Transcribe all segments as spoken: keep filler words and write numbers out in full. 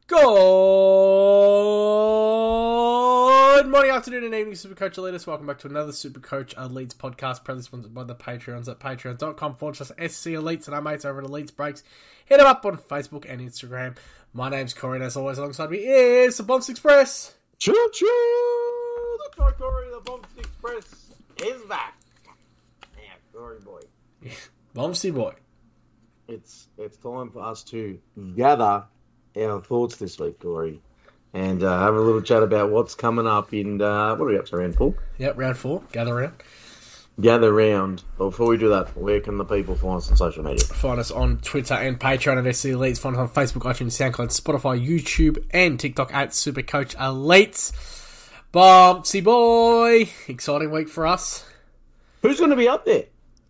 Good morning, afternoon, and evening, Supercoach Elites. Welcome back to another Supercoach Elites podcast, proudly sponsored by the Patreons at patreon.com forward slash SC Elites and our mates over at Elites Breaks. Hit them up on Facebook and Instagram. My name's Corey, and as always, alongside me is the Bombs Express. Choo choo! That's right, Corey. The Bombs Express is back. Yeah, Corey boy. Yeah, Bombsy boy. It's it's time for us to gather our thoughts this week, Corey, and uh, have a little chat about what's coming up in, uh, what are we up to, round four? Yep, round four. Gather round. Gather round. But before we do that, where can the people find us on social media? Find us on Twitter and Patreon at S C Elites. Find us on Facebook, iTunes, SoundCloud, Spotify, YouTube, and TikTok at Supercoach Elites. Bombsy boy. Exciting week for us. Who's going to be up there?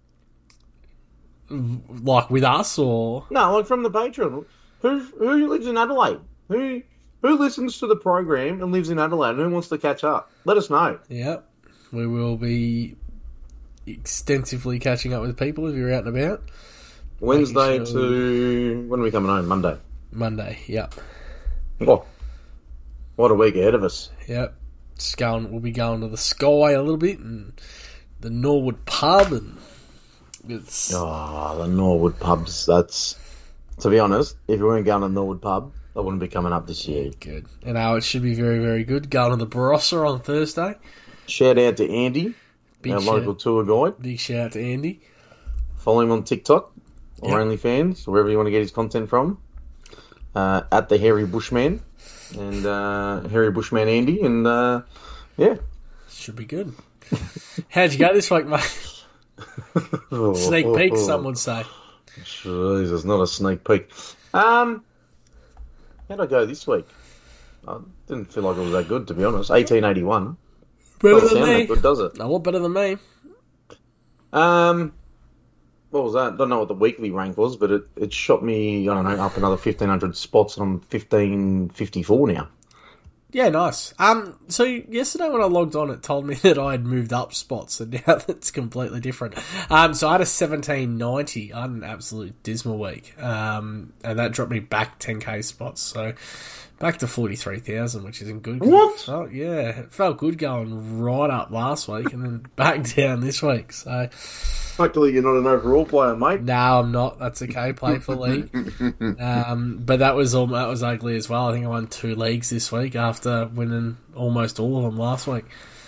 Like with us, or? No, like from the Patreon. Who who lives in Adelaide? Who who listens to the program and lives in Adelaide and who wants to catch up? Let us know. Yep. We will be extensively catching up with people if you're out and about. Wednesday sure to... When are we coming home? Monday? Monday, yep. Oh, what a week ahead of us. Yep. Just going, we'll be going to the Skyway a little bit and the Norwood pub, and it's... Oh, the Norwood pubs. That's... To be honest, if we weren't going to the Norwood pub, I wouldn't be coming up this year. Good. And now it should be very, very good. Going to the Barossa on Thursday. Shout out to Andy, Big our shout, local tour guide. Big shout out to Andy. Follow him on TikTok or Yep. OnlyFans, wherever you want to get his content from. Uh, at the Hairy Bushman. And uh, Hairy Bushman Andy. And uh, yeah. Should be good. How'd you go this week, mate? Sneak peek, some would say. Jesus, not a sneak peek. Um, how'd I go this week? I didn't feel like it was that good, to be honest. eighteen eighty-one. Better Doesn't than sound me. that good, does it? A lot better than me. Um, what was that? Don't know what the weekly rank was, but it, it shot me, I don't know, up another fifteen hundred spots, and I'm fifteen fifty-four now. Yeah, nice. Um, so yesterday when I logged on, it told me that I had moved up spots, and now that's completely different. Um, so I had a seventeen ninety. I had an absolute dismal week, um, and that dropped me back ten k spots. So back to forty-three thousand, which isn't good. What? It felt, yeah, it felt good going right up last week and then back down this week. So Luckily, you're not an overall player, mate. no, I'm not. That's okay. Play for league. Um, but that was all, that was ugly as well. I think I won two leagues this week after winning almost all of them last week.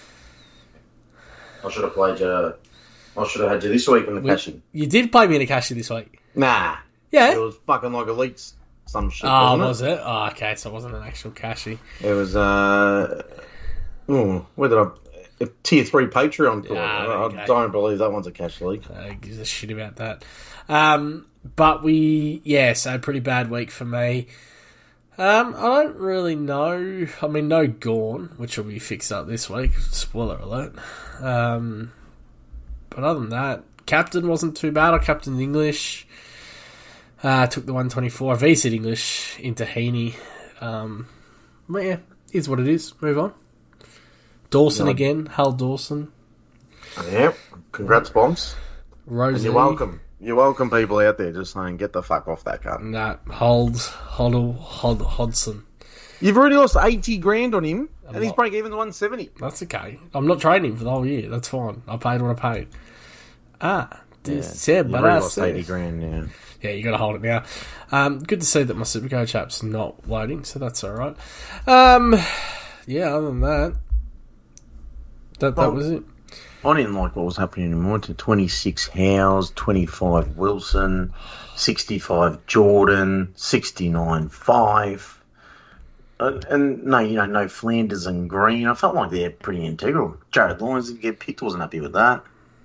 I should have played you. I should have had you this week in the We- cashing. You did play me in a cashy this week. Nah. Yeah. It was fucking like elites, some shit. Oh, wasn't was it? Oh, okay. So it wasn't an actual cashy. it? It was, uh. Oh, where did I. A tier three Patreon call. Ah, there I, you I go. don't believe that one's a cash league. Uh, gives a shit about that. Um, but we, yeah, so pretty bad week for me. Um, I don't really know. I mean, no Gorn, which will be fixed up this week. Spoiler alert. Um, but other than that, captain wasn't too bad. I captained English. Uh, took the one twenty-four. V C English into Heaney. Um, but yeah, is what it is. Move on. Dawson No. again. Hal Dawson. Yeah, congrats, Bombs. Rosie. And you're welcome. You're welcome, people out there just saying, get the fuck off that card. Nah, Holds, Hoddle, Hod, Hodson. You've already lost eighty grand on him, I'm and he's not- break even to one seventy. That's okay. I'm not trading him for the whole year. That's fine. I paid what I paid. Ah, this yeah, You've but already I lost said. eighty grand, yeah. Yeah, you got to hold it now. Um, good to see that my Supercoach app's not loading, so that's all right. Um, yeah, other than that, that that Well, was it. I didn't like what was happening anymore. To twenty-six Howes, twenty-five Wilson, sixty-five Jordan, sixty-nine five. And, and no, you know, no Flanders and Green. I felt like they're pretty integral. Jared Lyons didn't get picked. Wasn't happy with that.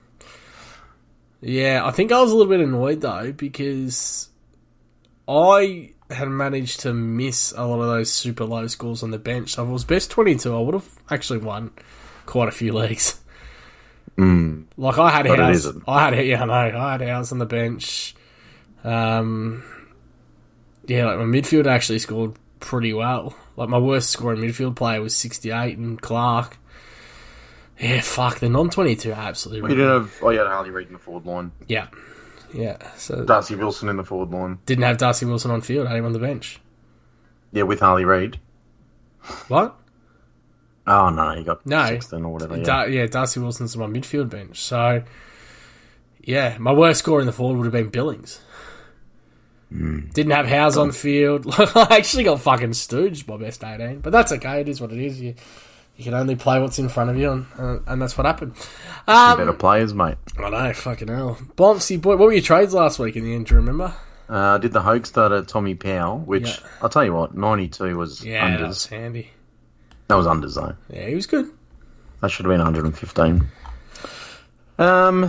Yeah, I think I was a little bit annoyed though because I had managed to miss a lot of those super low scores on the bench. So if it was best twenty-two, I would have actually won quite a few leagues. Mm. Like I had But it House, isn't. I had yeah, I know, I had House on the bench. Um, yeah, like my midfield actually scored pretty well. Like my worst scoring midfield player was sixty-eight, and Clark. Yeah, fuck, the non twenty-two are absolutely. You didn't have. Oh, you had Harley Reid in the forward line. Yeah, yeah. So Darcy Wilson in the forward line. didn't have Darcy Wilson on field. I had him on the bench. Yeah, with Harley Reid. What? Oh, no, you got No. Sexton or whatever. Yeah. Da- yeah, Darcy Wilson's on my midfield bench. So, yeah, my worst score in the forward would have been Billings. Mm. Didn't have Howes on field. I actually got fucking stooged by best eighteen. But that's okay. It is what it is. You you can only play what's in front of you, and, uh, and that's what happened. Um, Better players, mate. I know, fucking hell. Bompsy boy, what were your trades last week in the end, do you remember? I uh, did the Hogue starter Tommy Powell, which, Yeah. I'll tell you what, ninety-two was Yeah, unders. that was handy. That was unders, though. Yeah, he was good. That should have been one hundred fifteen. Um,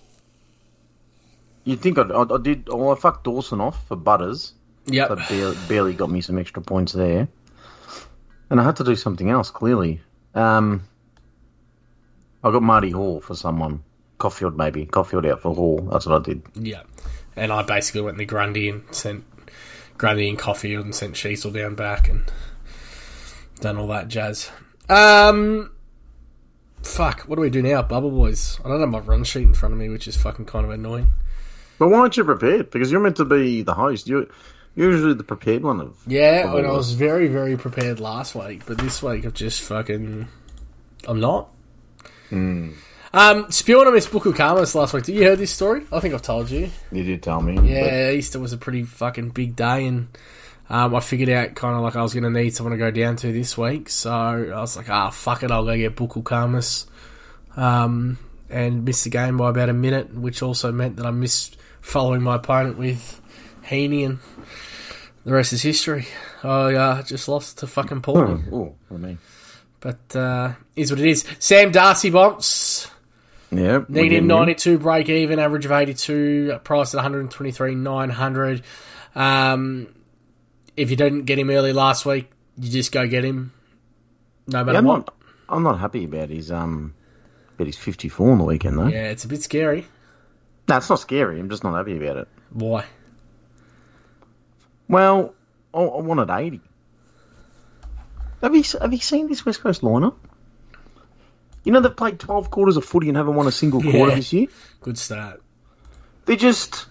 you'd think I'd, I, I did. Well, I fucked Dawson off for Butters. Yep. So barely, barely got me some extra points there. And I had to do something else, clearly. Um, I got Marty Hall for someone. Caulfield, maybe. Caulfield out for Hall. That's what I did. Yeah. And I basically went the Grundy and sent Grundy and Caulfield and sent Sheasel down back and done all that jazz. Um, fuck, what do we do now, Bubble Boys? I don't have my run sheet in front of me, which is fucking kind of annoying. But why aren't you prepared? Because you're meant to be the host. You're usually the prepared one of. Yeah, and I was very, very prepared last week, but this week I've just fucking... I'm not. Mm. Um, spewing on Miss Buku Karmas last week. Did you hear this story? I think I've told you. You did tell me. Yeah, Easter was a pretty fucking big day, and um, I figured out kind of like I was going to need someone to go down to this week, so I was like, ah, fuck it, I'll go get Buku Karmas, um, and missed the game by about a minute, which also meant that I missed following my opponent with Heaney, and the rest is history. I uh, just lost to fucking Paul. Oh, oh, for me. But uh, is what it is. Sam Darcy Bomps. Yeah. Needed ninety-two break even, average of eighty-two, price at one twenty-three nine hundred. Um, if you didn't get him early last week, you just go get him. No matter yeah, I'm what. Not, I'm not happy about his um, about his fifty-four on the weekend though. Yeah, it's a bit scary. No, it's not scary. I'm just not happy about it. Why? Well, I, I wanted eighty. Have you have you seen this West Coast lineup? You know they've played twelve quarters of footy and haven't won a single quarter Yeah. this year. Good start. They just.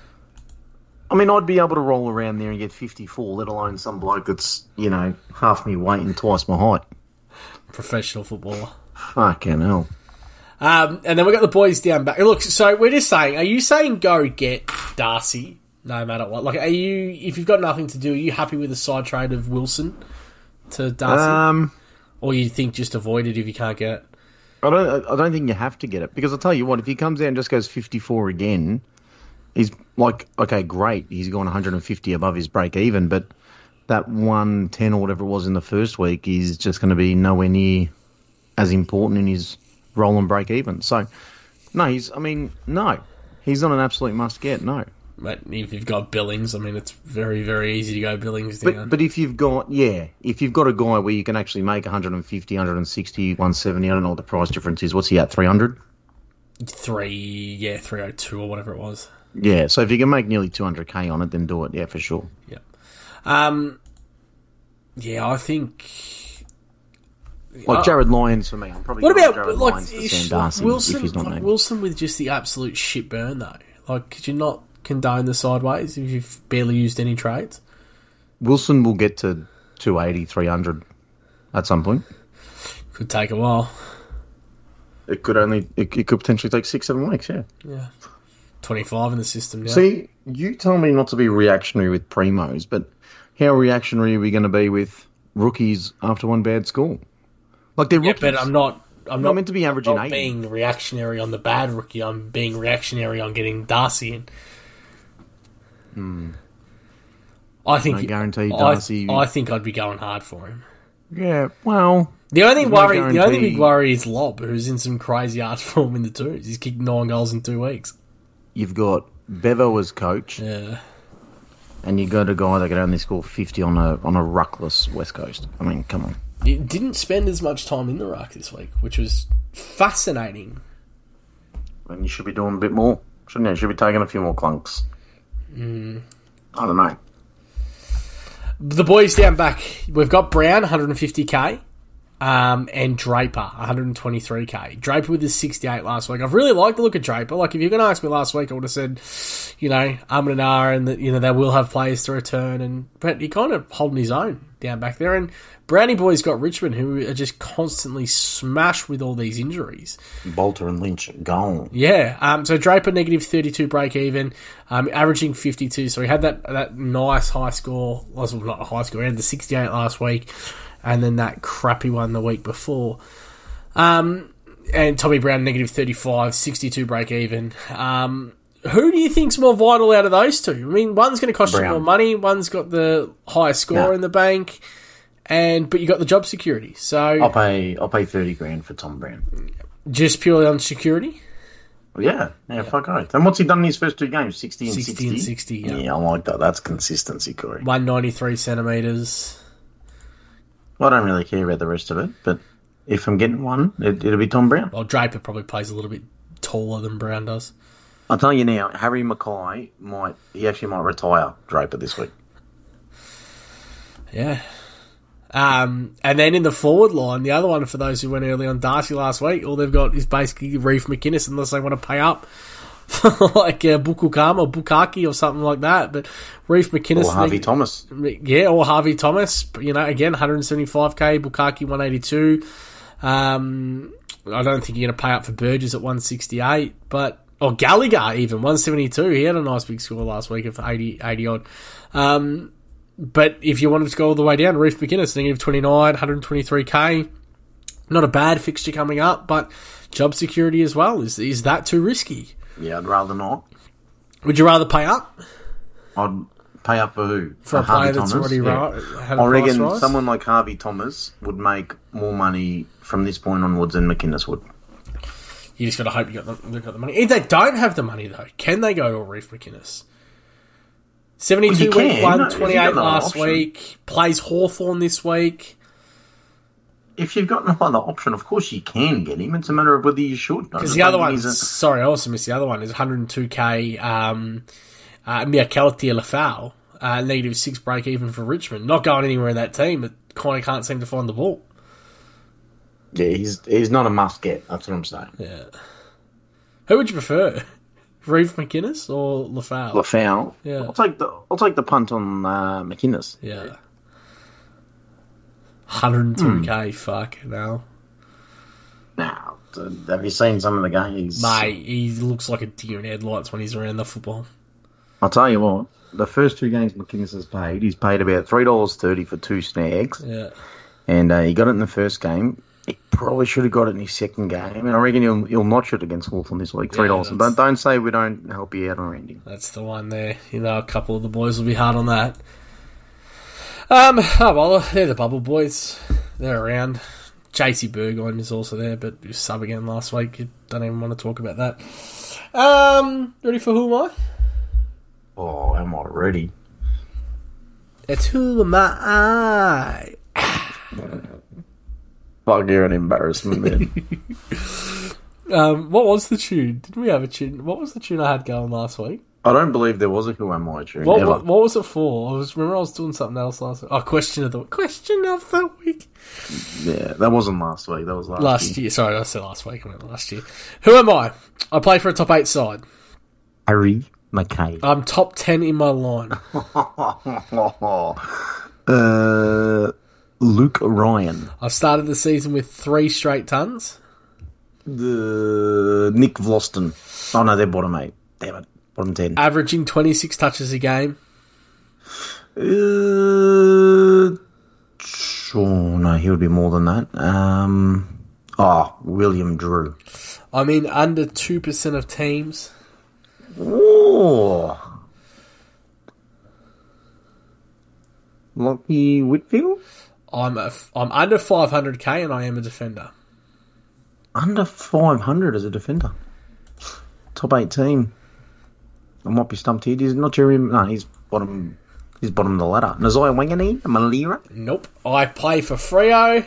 I mean, I'd be able to roll around there and get fifty-four, let alone some bloke that's, you know, half me weight and twice my height. Professional footballer. Fucking hell. Um, and then we got the boys down back. Look, so we're just saying, are you saying go get Darcy no matter what? Like, are you, if you've got nothing to do, are you happy with the side trade of Wilson to Darcy? Um, or you think just avoid it if you can't get it? I don't. I don't think you have to get it because I'll tell you what. If he comes out and just goes fifty-four again, he's like, okay, great. He's gone one hundred fifty above his break even, but that one ten or whatever it was in the first week is just going to be nowhere near as important in his roll and break even. So, no, he's. I mean, no, he's not an absolute must get. No. But if you've got Billings, I mean, it's very, very easy to go Billings down. But, but if you've got, yeah, if you've got a guy where you can actually make one fifty, one sixty, one seventy, I don't know what the price difference is. What's he at, three hundred? Three, yeah, three oh two or whatever it was. Yeah, so if you can make nearly two hundred k on it, then do it, yeah, for sure. Yeah. Um, yeah, I think... Like Jared Lyons for me. I'm probably What going about, Jared like, Lyons to is- Sam Darcy Wilson, if he's not like named. Wilson with just the absolute shit burn, though? Like, could you not condone the sideways if you've barely used any trades? Wilson will get to two eighty, three hundred at some point. Could take a while. It could only, it, it could potentially take six, seven weeks, yeah. Yeah. twenty-five in the system now. See, you tell me not to be reactionary with primos, but how reactionary are we going to be with rookies after one bad score? Like, they're Yeah, rookies. but I'm not... I'm not meant to be averaging not eighty. being reactionary on the bad rookie. I'm being reactionary on getting Darcy in. Hmm. I think I guarantee I- Darcy- I, think I'd be going hard for him. Yeah, well... The only There's no worry, the only guarantee- big worry is Lob, who's in some crazy ass form in the twos. He's kicked nine goals in two weeks. You've got Bevo as coach, Yeah, and you got a guy that could only score fifty on a on a ruckless West Coast. I mean, come on. he didn't spend as much time in the ruck this week, which was fascinating. And you should be doing a bit more, shouldn't you? You should be taking a few more clunks. Mm. I don't know. The boys down back, we've got Brown, one hundred fifty k. Um, and Draper, one hundred twenty-three k. Draper with his sixty-eight last week. I've really liked the look of Draper. Like, if you're going to ask me last week, I would have said, you know, Ahmednagara and, that, you know, they will have players to return. And but he kind of holding his own down back there. And Brownie Boy's got Richmond, who are just constantly smashed with all these injuries. Bolter and Lynch gone. Yeah. Um, so Draper, negative thirty-two break even, um, averaging fifty-two. So he had that, that nice high score. Well, not a high score. He had the sixty-eight last week. And then that crappy one the week before. Um, and Tommy Brown, negative thirty-five, sixty-two break even. Um, who do you think's more vital out of those two? I mean, one's going to cost Brown. you more money. One's got the highest score no. in the bank, and but you got the job security. So I'll pay. I'll pay thirty grand for Tom Brown. Just purely on security. Yeah, yeah, yeah. Fuck right. And what's he done in his first two games? Sixty and sixty. Sixty and sixty. Yeah. yeah, I like that. That's consistency, Corey. One ninety-three centimeters. I don't really care about the rest of it, but if I'm getting one, it, it'll be Tom Brown. Well, Draper probably plays a little bit taller than Brown does. I'll tell you now, Harry Mackay might, he actually might retire Draper this week. Yeah. Um, and then in the forward line, the other one for those who went early on Darcy last week, all they've got is basically Reef McInnes unless they want to pay up. like uh, Bukukama or Bukaki or something like that, but Reef McInnes, or Harvey Thomas, yeah, or Harvey Thomas. You know, again, one seventy-five k, Bukaki one eighty-two. Um, I don't think you're going to pay up for Burgess at one sixty-eight, but or Gallagher even one seventy-two. He had a nice big score last week of eighty, eighty odd. Um, but if you wanted to go all the way down, Reef McInnes negative twenty-nine, one twenty-three k. Not a bad fixture coming up, but job security as well. Is is that too risky? Yeah, I'd rather not. Would you rather pay up? I'd pay up for who? For, for a player that's already yeah. right, had a I reckon rise? someone like Harvey Thomas would make more money from this point onwards than McInnes would. You just got to hope you got the, you've got the money. If they don't have the money, though, can they go to a Reef McInnes? seventy-two well, week, one no, twenty-eight last option. week, plays Hawthorn this week. If you've got no other option, of course you can get him. It's a matter of whether you should. Because the other one, a... sorry, I also missed the other one, is one oh two k um, uh, Miakelti Lafau, uh, negative six break even for Richmond. Not going anywhere in that team, but kind of can't seem to find the ball. Yeah, he's he's not a must get. That's what I'm saying. Yeah. Who would you prefer, Reef McInnes or Lafau? Lafau. Yeah. I'll take the I'll take the punt on uh, McInnes. Yeah. one oh two k, mm. fuck, no. Now, have you seen some of the games? Mate, he looks like a deer in headlights when he's around the football. I'll tell you what, the first two games McInnes has paid, he's paid about three dollars thirty for two snags. Yeah. And uh, he got it in the first game. He probably should have got it in his second game. And I reckon he'll, he'll notch it agaest Hawthorn this week, three dollars. Yeah, don't, don't say we don't help you out on Randy. That's the one there. You know, a couple of the boys will be hard on that. Um, oh well, they're the bubble boys. They're around. J C Burgoyne is also there, but he was sub again last week. You don't even want to talk about that. Um, ready for Who Am I? Oh, am I ready? It's Who Am I? Fuck, you're an embarrassment, man. um, what was the tune? Didn't we have a tune? What was the tune I had going last week? I don't believe there was a Who Am I tune. What, what, what was it for? I was remember I was doing something else last week. Oh, question of the question of the week. Yeah, that wasn't last week. That was last, last year. year. Sorry, I said last week. I meant last year. Who am I? I play for a top eight side. Harry Mackay. I'm top ten in my line. uh, Luke Ryan. I've started the season with three straight tons. The Nick Vlaston. Oh no, they're bottom eight. Damn it. Bottom ten. Averaging twenty-six touches a game. Uh, sure, no, he would be more than that. Um, oh, William Drew. I mean, under two percent of teams. Oh. Lockie Whitfield? I'm a, I'm under five hundred k and I am a defender. Under five hundred as a defender? Top eight team. I might be stumped here. He's not Jeremy. No, he's bottom. He's bottom of the ladder. Nazai Wangani, Malira. Nope. I play for Freo.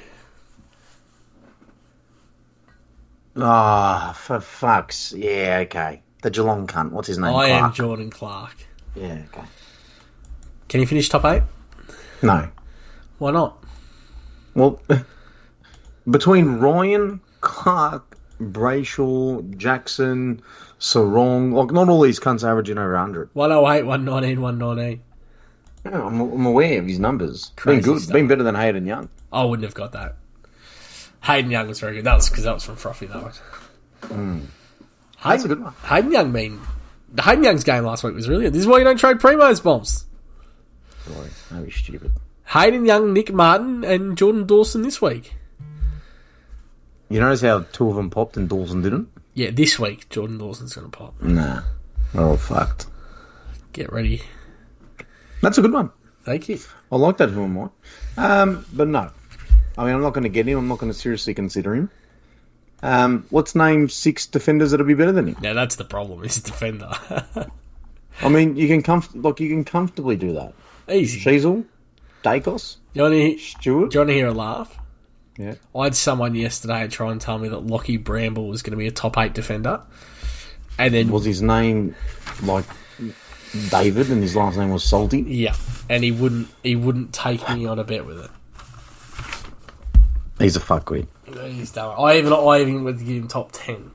Ah, oh, for fucks. Yeah, okay. The Geelong cunt. What's his name? I Clark. am Jordan Clark. Yeah, okay. Can you finish top eight? No. Why not? Well, between Ryan, Clark, Brayshaw, Jackson, Sarong, like not all these cunts averaging over one hundred. one oh eight, one nineteen, one nineteen. Yeah, I'm, I'm aware of his numbers. Crazy been good. stuff. Been better than Hayden Young. I wouldn't have got that. Hayden Young was very good. That was because that was from Frothy, though. Mm. Hayden, That's a good one. Hayden Young mean... Hayden Young's game last week was really good. This is why you don't trade Primo's bombs. Sorry, don't be stupid. Hayden Young, Nick Martin, and Jordan Dawson this week. You notice how two of them popped and Dawson didn't? Yeah, this week, Jordan Dawson's going to pop. Nah. They're all fucked. Get ready. That's a good one. Thank you. I like that, who am I? Um, but no. I mean, I'm not going to get him. I'm not going to seriously consider him. Um, let's name six defenders that'll be better than him. Now, that's the problem, is defender. I mean, you can comf- like you can comfortably do that. Easy. Sheasel, Dacos, You want to Stewart. do you want to hear a laugh? Yeah. I had someone yesterday try and tell me that Lockie Bramble was going to be a top eight defender. And then... Was his name like David and his last name was Salty? Yeah. And he wouldn't he wouldn't take me on a bet with it. He's a fuckwit. He's done. I even I even went to give him top ten.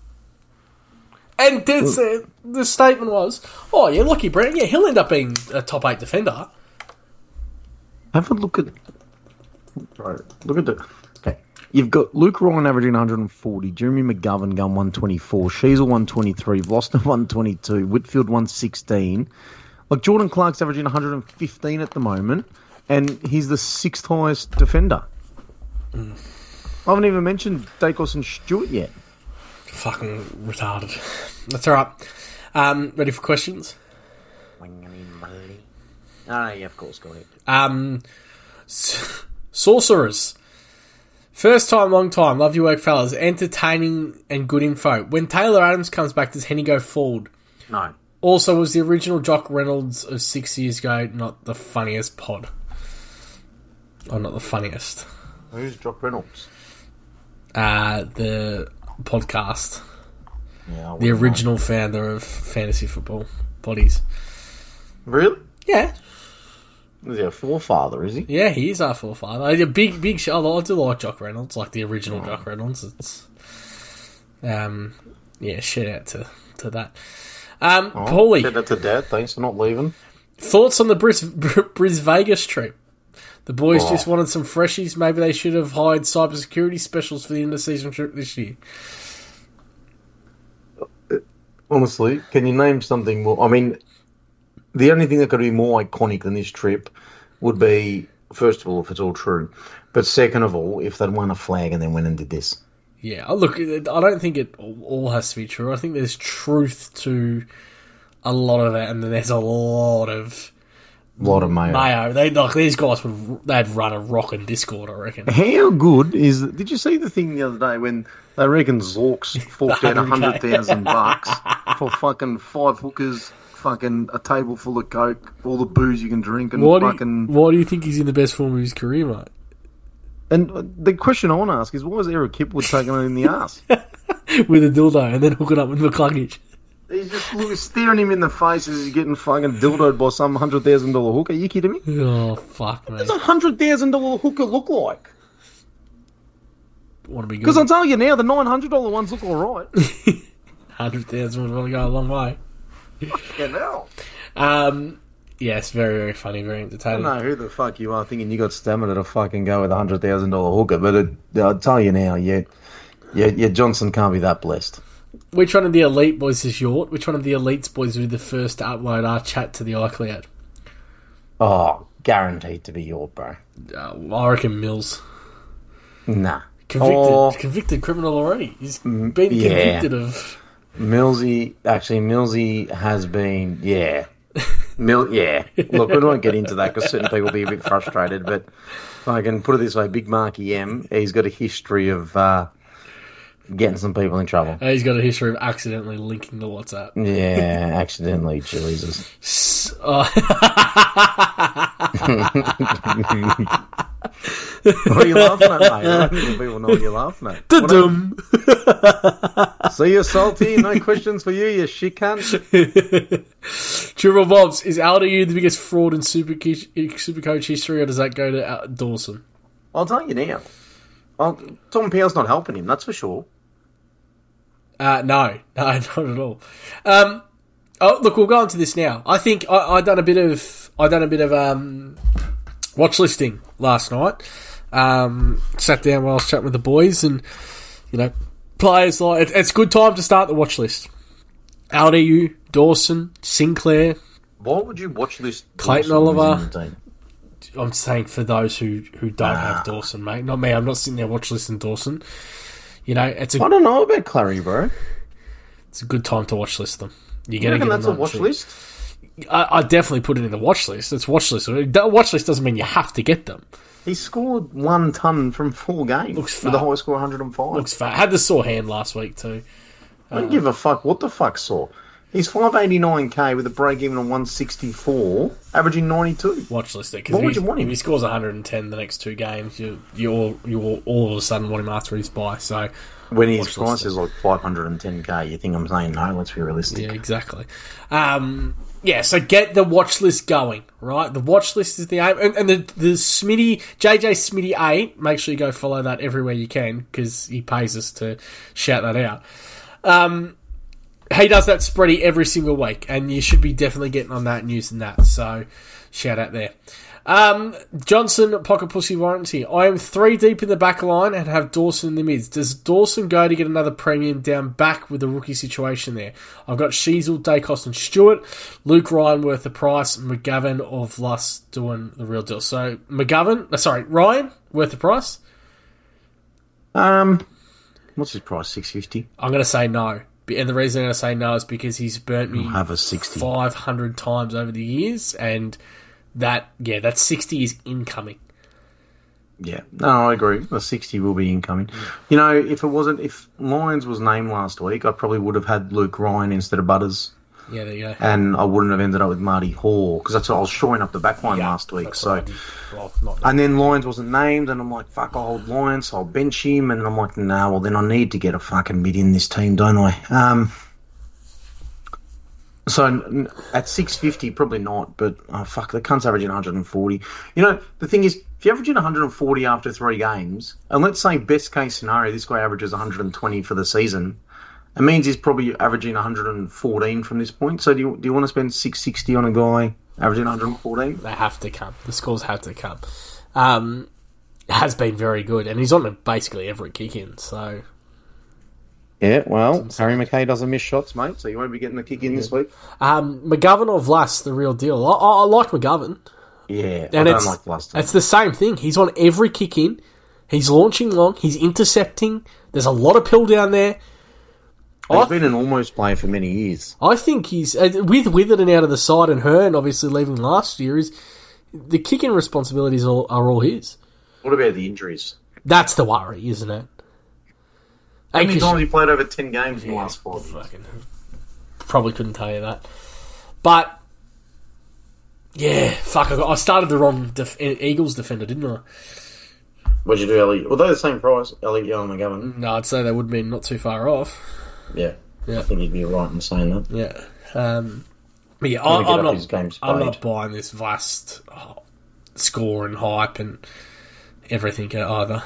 And this, uh, the statement was, oh yeah, Lockie Brown, yeah, he'll end up being a top eight defender. Have a look at... Right, look at the... Okay. You've got Luke Ryan averaging one hundred forty, Jeremy McGovern going one twenty-four, Sheasel one twenty-three, Vloster one twenty-two, Whitfield one sixteen. Like, Jordan Clark's averaging one hundred fifteen at the moment, and he's the sixth highest defender. Mm. I haven't even mentioned Dacos and Stewart yet. Fucking retarded. That's alright. Um, ready for questions? Ah, yeah, of course, go ahead. Um, s- sorcerers. First time, long time. Love your work, fellas. Entertaining and good info. When Taylor Adams comes back, does Henny go forward? No. Also, was the original Jock Reynolds of six years ago not the funniest pod? Or not the funniest? Who's Jock Reynolds? Uh, the podcast. Yeah, the original know. founder of fantasy football bodies. Really? Yeah. Is he a forefather, is he? Yeah, he is our forefather. A big, big show. I do like Jock Reynolds, like the original oh. Jock Reynolds. It's, um, yeah, shout out to, to that. Um, oh, Paulie. Shout out to Dad. Thanks for not leaving. Thoughts on the Bris, Bris Vegas trip? The boys oh. just wanted some freshies. Maybe they should have hired cybersecurity specials for the end of season trip this year. Honestly, can you name something more? I mean, the only thing that could be more iconic than this trip would be, first of all, if it's all true, but second of all, if they'd won a flag and then went and did this. Yeah, look, I don't think it all has to be true. I think there's truth to a lot of it, and then there's a lot of a lot of mayo. Mayo. They like these guys would they'd run a rockin' Discord, I reckon. How good is? Did you see the thing the other day when they reckon Zorks forked out a hundred thousand bucks for fucking five hookers, fucking a table full of coke, all the booze you can drink, and why fucking. Do you, why do you think he's in the best form of his career, mate? And the question I want to ask is, why is Eric Kipwood taking it in the ass with a dildo and then hooking up with the luggage? He's just look, staring him in the face as he's getting fucking dildoed by some hundred thousand dollar hooker. Are you kidding me? Oh fuck, man! What does a hundred thousand dollar hooker look like? Want to be good? Because I'll tell you now, the nine hundred dollar ones look all right. Hundred thousand would want to go a long way. Fucking hell. Um. Yes, very, very funny, very entertaining. I don't know who the fuck you are thinking you got stamina to fucking go with a hundred thousand dollar hooker, but it, I'll tell you now, yeah, yeah, yeah, Johnson can't be that blessed. Which one of the elite boys is Yort? Which one of the elites boys will be the first to upload our chat to the iCloud? Oh, guaranteed to be Yort, bro. Uh, I reckon Mills. Nah. Convicted, oh, convicted criminal already. He's been yeah. convicted of... Millsy, actually, Millsy has been, yeah. Mil, yeah. Look, we don't get into that because certain people will be a bit frustrated, but if I can put it this way, Big Marky M, he's got a history of uh, getting some people in trouble. Uh, he's got a history of accidentally linking to WhatsApp. Yeah, accidentally, Jesus. S- oh. What are you laughing at, mate? I don't think people know what you're laughing at. Da-dum. See you, Salty. No questions for you, you shit cunt. Triple Bobs, is Aldo the biggest fraud in Super Supercoach history, or does that go to Dawson? I'll tell you now. Oh, Tom Powell's not helping him, that's for sure. Uh, no, no, not at all. Um, oh, look, we'll go on to this now. I think I, I done a bit of I done a bit of um, watch listing last night. Um, sat down while I was chatting with the boys, and you know, players like it, it's a good time to start the watch list. L D U, Dawson, Sinclair. Why would you watch list Clayton Oliver? I'm saying for those who, who don't ah. have Dawson, mate. Not me. I'm not sitting there watch listing Dawson. You know, it's a. I don't know about Clary, bro. It's a good time to watch list them. You You reckon that's a watch list? I, I definitely put it in the watch list. It's watch list. Watch list doesn't mean you have to get them. He scored one ton from four games. Looks with a high score one hundred and five. Looks fat. Had the sore hand last week too. I don't uh, give a fuck what the fuck sore. He's five eighty-nine K with a break even on one sixty-four, averaging ninety-two. Watch list it. What would you want him? If he scores one hundred ten the next two games, you you all you all, all of a sudden want him after his bye. So when his price is like five hundred ten K, you think I'm saying no? Let's be realistic. Yeah, exactly. Um, yeah, so get the watch list going, right? The watch list is the aim, and, and the the Smitty J J Smitty eight. Make sure you go follow that everywhere you can because he pays us to shout that out. Um. He does that spready every single week, and you should be definitely getting on that and using that. So, shout out there. Um, Johnson, pocket pussy warranty. I am three deep in the back line and have Dawson in the mids. Does Dawson go to get another premium down back with the rookie situation there? I've got Sheasel, Dacos, and Stewart. Luke Ryan worth the price. McGovern or Vluss doing the real deal. So, McGovern, uh, sorry, Ryan worth the price? Um, what's his price? six fifty. I'm going to say no. And the reason I'm going to say no is because he's burnt me have a sixty. five hundred times over the years, and that, yeah, that sixty is incoming. Yeah, no, I agree. The sixty will be incoming. Yeah. You know, if it wasn't, if Lyons was named last week, I probably would have had Luke Ryan instead of Butters. Yeah, there you go. And I wouldn't have ended up with Marty Hall, because that's what I was shoring up the back line yeah, last week. So, well, not and then Lyons wasn't named, and I'm like, fuck, I'll hold Lyons, so I'll bench him, and I'm like, nah, well, then I need to get a fucking mid in this team, don't I? Um, so, at six fifty, probably not, but, oh, fuck, the cunt's averaging one hundred forty. You know, the thing is, if you're averaging one hundred forty after three games, and let's say best case scenario, this guy averages one hundred twenty for the season, it means he's probably averaging one hundred fourteen from this point. So do you, do you want to spend six sixty on a guy averaging one hundred fourteen? They have to come. The scores have to come. Um, has been very good, and he's on basically every kick-in, so... Yeah, well, Harry McKay doesn't miss shots, mate, so you won't be getting the kick-in yeah. this week. Um, McGovern or Vluss, the real deal. I, I, I like McGovern. Yeah, and I don't like Vluss. It's the same thing. He's on every kick-in. He's launching long. He's intercepting. There's a lot of pill down there. He's I, been an almost player for many years. I think he's, uh, with Witherden out of the side and Hearn obviously leaving last year, is the kicking responsibilities are, are all his. What about the injuries? That's the worry, isn't it? How many times he played over ten games in the last four years? Probably couldn't tell you that. But, yeah, fuck, I, got, I started the wrong def- Eagles defender, didn't I? What'd you do, Ellie? Well, they're the same price, Ellie Young and McGovern. No, I'd say they would have been not too far off. Yeah, yeah. I think you'd be right in saying that. Yeah, um, but yeah, I, I'm not. I'm not buying this vast oh, score and hype and everything either.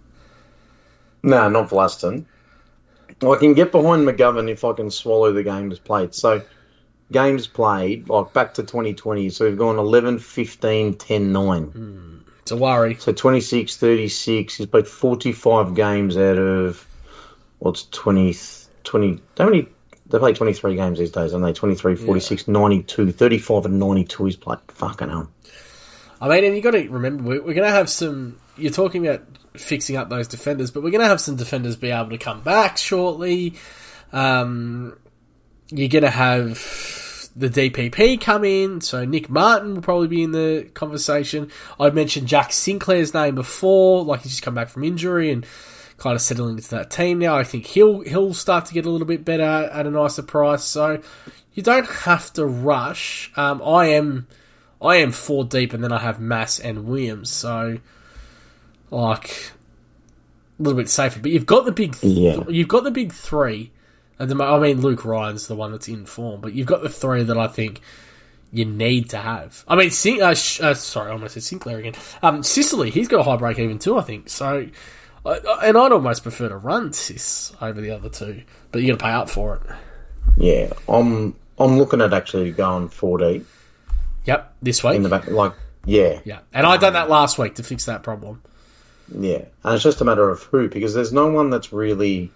No, not Vlaston. I can get behind McGovern if I can swallow the games played. So, games played, like back to twenty twenty, so we've gone eleven, fifteen, ten, nine. Mm, it's a worry. So twenty-six, thirty-six. He's played forty-five games out of, what's twenty, twenty, they only, they play twenty-three games these days, don't they? twenty-three, forty-six, yeah. ninety-two, thirty-five and ninety-two he's played. Fucking hell. I mean, and you got to remember, we're, we're going to have some, you're talking about fixing up those defenders, but we're going to have some defenders be able to come back shortly. Um, you're going to have the D P P come in, so Nick Martin will probably be in the conversation. I'd mentioned Jack Sinclair's name before, like he's just come back from injury and kind of settling into that team now. I think he'll he'll start to get a little bit better at a nicer price, so you don't have to rush. Um, I am I am four deep, and then I have Mass and Williams, so like a little bit safer. But you've got the big, th- yeah. you've got the big three. At the mo- I mean, Luke Ryan's the one that's in form, but you've got the three that I think you need to have. I mean, Sin- uh, sh- uh, sorry, I almost said Sinclair again. Um, Sicily, he's got a high break even too, I think. So I, I, and I'd almost prefer to run Sis over the other two, but you got to pay up for it. Yeah, I'm I'm looking at actually going four D. Yep, this week. In the back, like, yeah. Yeah, and I done that last week to fix that problem. Yeah, and it's just a matter of who, because there's no one that's really...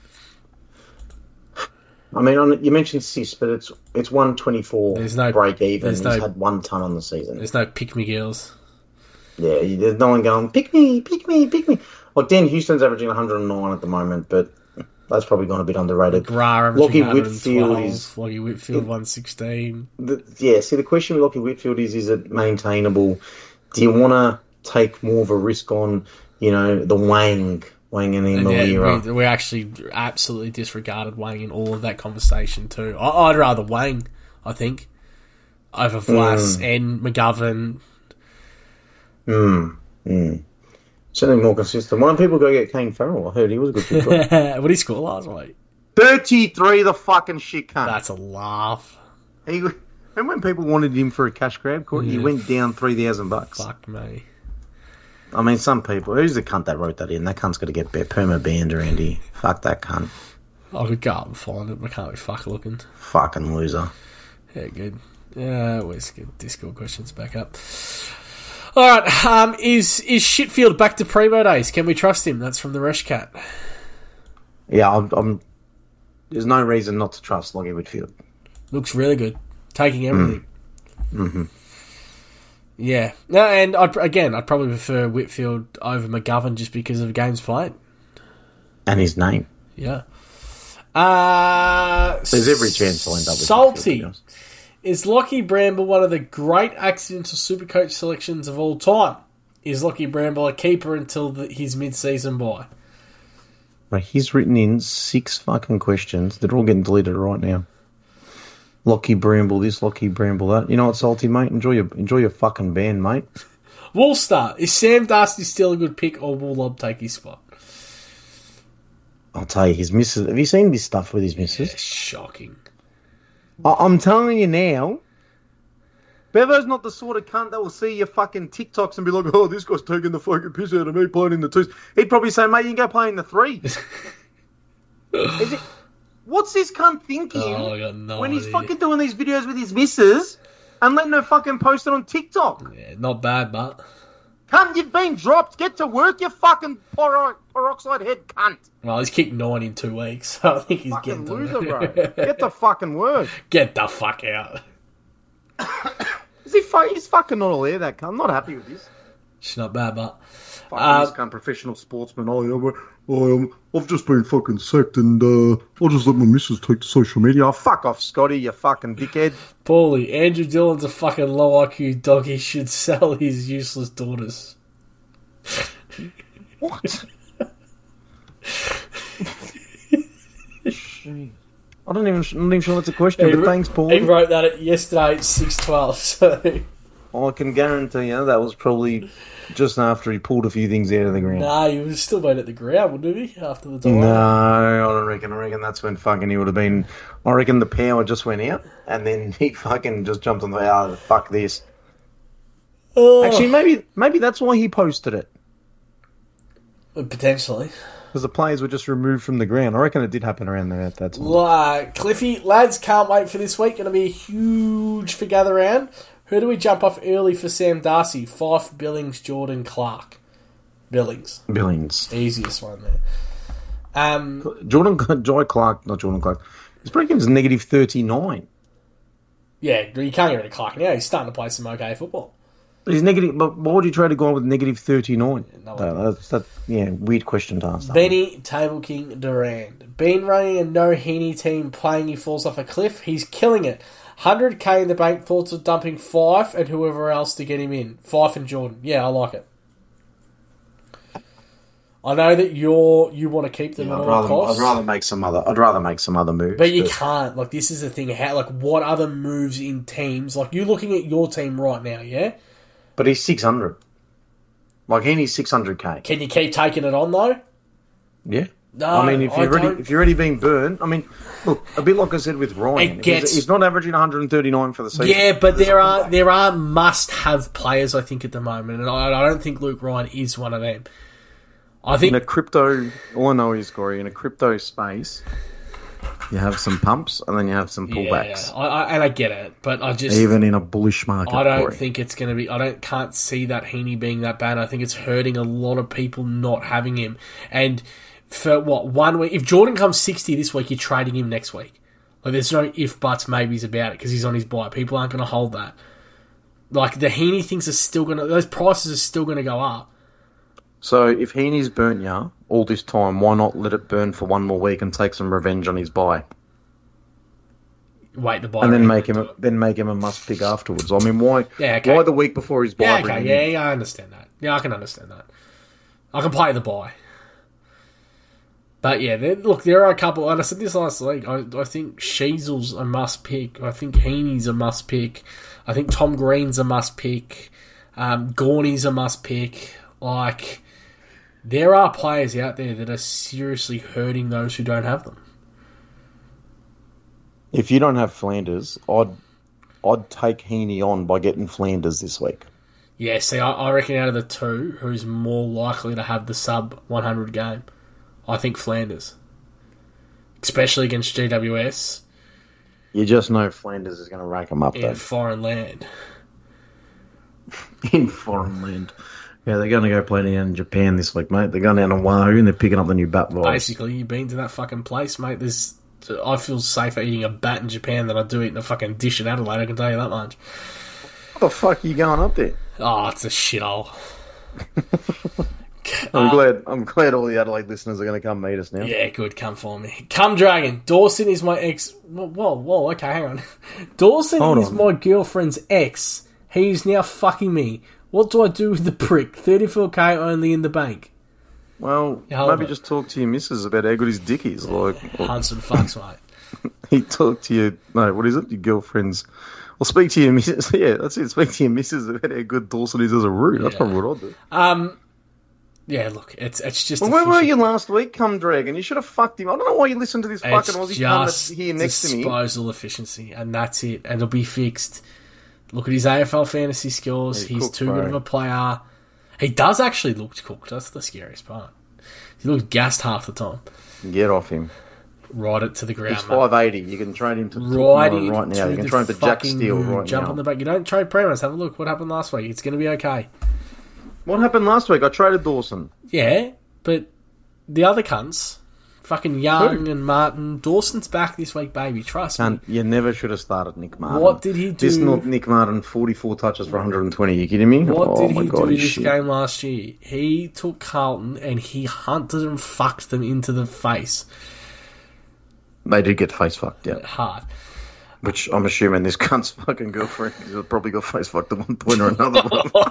I mean, on, you mentioned Sis, but it's it's one twenty-four there's no, break even. He's no, had one ton on the season. There's no pick me girls. Yeah, there's no one going, pick me, pick me, pick me. Like, Dan Houston's averaging one hundred nine at the moment, but that's probably gone a bit underrated. McGrath Lockie Whitfield is... Lockie Whitfield, one sixteen. The, yeah, see, the question with Lockie Whitfield is, is it maintainable? Do you want to take more of a risk on, you know, the Wang... Wang and Malira. Yeah, we, we actually absolutely disregarded Wang in all of that conversation too. I, I'd rather Wang, I think, over Vlas mm. and McGovern. Mm. Mm. Certainly more consistent. Why don't people go get Kane Farrell? I heard he was a good pick. What did he score last week? thirty-three, the fucking shit cunt. That's a laugh. He, and when people wanted him for a cash grab, yeah. he went down three thousand bucks. Fuck me. I mean, some people... Who's the cunt that wrote that in? That cunt's got to get perma banned around here. Fuck that cunt. I could go up and find it, but I can't be fuck looking. Fucking loser. Yeah, good. Yeah, always get Discord questions back up. All right, um, is is Shitfield back to Primo days? Can we trust him? That's from the Resh Cat. Yeah, I'm, I'm... There's no reason not to trust Lockie Whitfield. Looks really good. Taking everything. Mm. Mm-hmm. Yeah. No, and I'd, again, I'd probably prefer Whitfield over McGovern just because of games played. And his name. Yeah. Uh, There's every chance I'll end up with Salty. Whitfield, Is Lockie Bramble one of the great accidental Supercoach selections of all time? Is Lockie Bramble a keeper until the, his mid-season buy? Right, he's written in six fucking questions. They're all getting deleted right now. Lockie Bramble this, Lockie Bramble that. You know what, Salty, mate? Enjoy your enjoy your fucking band, mate. Woolstar. Is Sam Darcy still a good pick, or will Lob take his spot? I'll tell you, his missus... Have you seen this stuff with his missus? Yeah, shocking. I, I'm telling you now, Bevo's not the sort of cunt that will see your fucking TikToks and be like, oh, this guy's taking the fucking piss out of me playing in the twos. He'd probably say, mate, you can go play in the threes. Is it... What's this cunt thinking oh, I got no when he's idea. fucking doing these videos with his missus and letting her fucking post it on TikTok? Yeah, not bad, but... Cunt, you've been dropped. Get to work, you fucking poro- peroxide head cunt. Well, he's kicked nine in two weeks, so I think he's fucking getting loser, bro. Get to fucking work. Get the fuck out. Is he fu- he's fucking not all there, that cunt. I'm not happy with this. It's not bad, but... Fucking uh, this cunt, professional sportsman. Oh, yeah, oh, um, I've just been fucking sacked and uh, I'll just let my missus take to social media. Oh, fuck off, Scotty, you fucking dickhead. Paulie, Andrew Dillon's a fucking low I Q dog. He should sell his useless daughters. What? I don't even, I'm not even sure that's a question, he, but thanks, Paulie. He wrote that at yesterday at six twelve, so... I can guarantee you that was probably just after he pulled a few things out of the ground. Nah, he was still been at the ground, wouldn't he? After the time. No, I don't reckon. I reckon that's when fucking he would have been. I reckon the power just went out, and then he fucking just jumped on the. Oh, fuck this. Oh. Actually, maybe maybe that's why he posted it. Potentially. Because the players were just removed from the ground. I reckon it did happen around there at that time. Uh, Cliffy, lads, can't wait for this week. Going to be a huge for gather round. Who do we jump off early for Sam Darcy? Fife, Billings, Jordan, Clark. Billings. Billings. Easiest one there. Um, Jordan, Joy Clark, not Jordan Clark. His break is negative thirty-nine. Yeah, you can't get rid of Clark now. He's starting to play some okay football. But he's negative. But why would you try to go on with negative thirty-nine? No, no, that's that. Yeah, weird question to ask. Benny Table King Durand. Been running a no Heaney team, playing he falls off a cliff. He's killing it. one hundred K in the bank. Thoughts of dumping Fife and whoever else to get him in. Fife and Jordan. Yeah, I like it. I know that you're you want to keep them yeah, at I'd all rather, costs. I'd rather make some other. I'd rather make some other moves. But you but... can't. Like, this is the thing. How? Like, what other moves in teams? Like, you're looking at your team right now, yeah. But he's six hundred. Like, he needs six hundred K. Can you keep taking it on though? Yeah. No, I mean, if you're I already don't... if you're already being burned, I mean, look, a bit like I said with Ryan, gets... he's, he's not averaging one hundred thirty-nine for the season. Yeah, but there are there are must have players I think at the moment, and I, I don't think Luke Ryan is one of them. I think in a crypto, all I know is, Corey, in a crypto space, you have some pumps and then you have some pullbacks. Yeah, I, I, and I get it, but I just even in a bullish market. I don't Corey. think it's going to be. I don't can't see that Heaney being that bad. I think it's hurting a lot of people not having him. And for what one week, if Jordan comes sixty this week, you're trading him next week. Like there's no if buts maybes about it because he's on his buy. People aren't going to hold that. Like the Heaney things are still going to. Those prices are still going to go up. So if Heaney's burnt you all this time, why not let it burn for one more week and take some revenge on his buy? Wait the buy and then make him a, then make him a must pick afterwards. I mean, why? Yeah, okay. Why the week before his buy? Yeah, okay. Yeah, yeah, I understand that. Yeah, I can understand that. I can play the buy. But yeah, there, look, there are a couple. And I said this last week. I, I think Sheasel's a must pick. I think Heaney's a must pick. I think Tom Green's a must pick. Um, Gorney's a must pick. Like. There are players out there that are seriously hurting those who don't have them. If you don't have Flanders, I'd I'd take Heaney on by getting Flanders this week. Yeah, see, I, I reckon out of the two, who's more likely to have the sub one hundred game? I think Flanders. Especially against G W S. You just know Flanders is going to rack them up, in though. foreign land. In foreign land. Yeah, they're going to go play down in Japan this week, mate. They're going down to Wahoo and they're picking up the new bat vibes. Basically, you've been to that fucking place, mate. There's, I feel safer eating a bat in Japan than I do eating a fucking dish in Adelaide, I can tell you that much. What the fuck are you going up there? Oh, it's a shithole. I'm uh, glad I'm glad all the Adelaide listeners are going to come meet us now. Yeah, good. Come for me. Come, Dragon. Dawson is my ex... Whoa, whoa, okay, hang on. Dawson Hold is on. my girlfriend's ex. He's now fucking me. What do I do with the prick? thirty-four K only in the bank. Well, Yeah, hold maybe on. just talk to your missus about how good his dick is. Like, Hunts and fucks, mate. he talked to your... No, what is it? Your girlfriend's... Well, speak to your missus... Yeah, that's it. Speak to your missus about how good Dawson is as a root. That's Yeah. probably what I'd do. Um, yeah, look, it's it's just... Well, a where were fishy- you last week, come Dragon? You should have fucked him. I don't know why you listened to this It's fucking Aussie cunt that's just here next to me. disposal efficiency, and that's it. And it'll be fixed. Look at his A F L fantasy scores. He's He's cooked, too bro. good of a player. He does actually look cooked. That's the scariest part. He looks gassed half the time. Get off him. Ride it to the ground, He's mate. five eighty. You can trade him to Right, tomorrow right now. You can trade him for Jack Steele right jump now. on the back. You don't trade Premos. Have a look. What happened last week? It's going to be okay. What happened last week? I traded Dawson. Yeah, but the other cunts, fucking Young Who? and Martin, Dawson's back this week, baby. Trust me. And you never should have started Nick Martin. What did he do? This not Nick Martin, forty-four touches for one hundred twenty. You kidding me? What oh did my he God, do he's this shit. game last year? He took Carlton and he hunted and fucked them into the face. They did get face fucked, yeah. Hard. Which I'm assuming this cunt's fucking girlfriend has probably got face fucked at one point or another.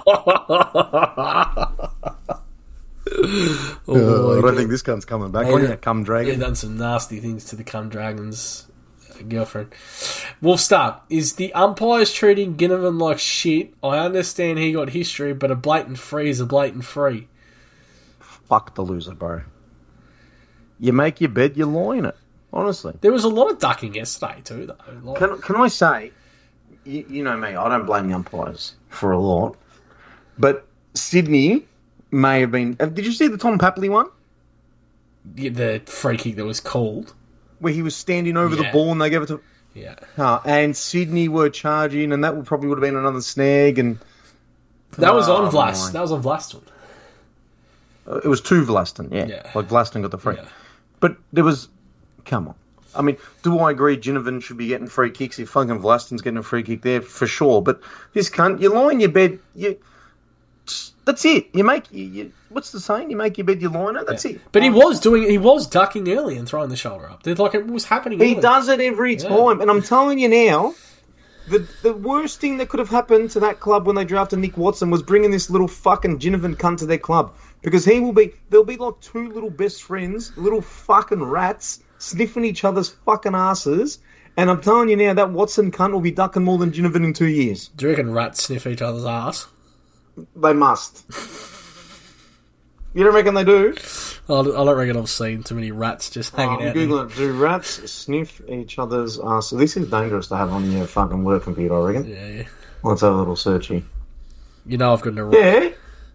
Oh, I don't he think this cunt's coming back. Hey, Oh, yeah, yeah. come He's Dragon. done some nasty things to the Cum Dragons girlfriend. We'll start. Is the umpires treating Ginnivan like shit? I understand he got history, but a blatant free is a blatant free. Fuck the loser, bro. You make your bed, you lie in it. Honestly. There was a lot of ducking yesterday too, though. Like, Can, can I say, you, you know me, I don't blame the umpires for a lot. But Sydney may have been... uh, Did you see the Tom Papley one? the- the free kick that was called. Where he was standing over Yeah. the ball and they gave it to... Yeah. Uh, and Sydney were charging and that would probably would have been another snag and... That was on Oh, Vlast. my. That was on Vlaston. Uh, it was to Vlaston, yeah. Yeah. Like Vlaston got the free. Yeah. But there was... Come on. I mean, do I agree Ginnivan should be getting free kicks if fucking Vlaston's getting a free kick there? For sure. But this cunt, you lie in your bed, you... That's it. You make... You, you, what's the saying? You make your bed, you lie in it. That's it. But he was doing. He was ducking early and throwing the shoulder up. They're like it was happening. He early. does it every Yeah. time. And I'm telling you now, the the worst thing that could have happened to that club when they drafted Nick Watson was bringing this little fucking Ginnivan cunt to their club. Because he will be... There'll be like two little best friends, little fucking rats, sniffing each other's fucking asses. And I'm telling you now, that Watson cunt will be ducking more than Ginnivan in two years. Do you reckon rats sniff each other's ass? They must. You don't reckon they do? I don't I don't reckon I've seen too many rats just hanging Oh, out. Google it. Do rats sniff each other's asses? This is dangerous to have on your fucking work computer, I reckon. there. Yeah, yeah. Let's have a little searchy. You know I've got an Yeah.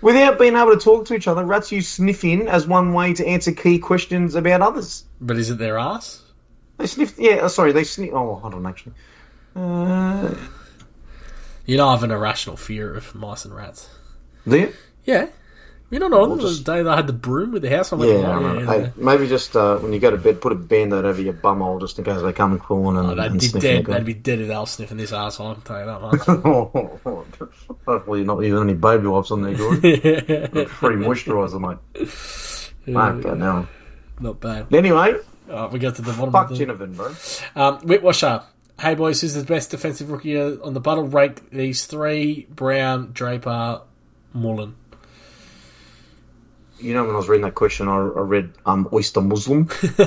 Without being able to talk to each other, rats use sniffing as one way to answer key questions about others. But is it their ass? They sniff. Yeah, sorry, they sniff. Oh, hold on, actually. Uh, You know I have an irrational fear of mice and rats. do you? Yeah. You don't know We'll the just- day they had the broom with the house? I'm like, Yeah, oh, I yeah, remember. yeah. Hey, maybe just uh, when you go to bed, put a band-aid over your bumhole just in case they come crawling and, Oh, they'd and be sniffing dead. the They'd be dead if they were sniffing this asshole, I can tell you that much. Hopefully you're not using any baby wipes on there, Gordon. Free moisturiser, mate. Fuck, God, no. Not bad. Anyway, Alright, we got to the bottom fuck of the... Ginnivan, bro. Um, Whitwasher. Hey boys, who's the best defensive rookie on the bottle? Rank these three: Brown, Draper, Mullen. You know, when I was reading that question, I, I read um, Oyster Muslim.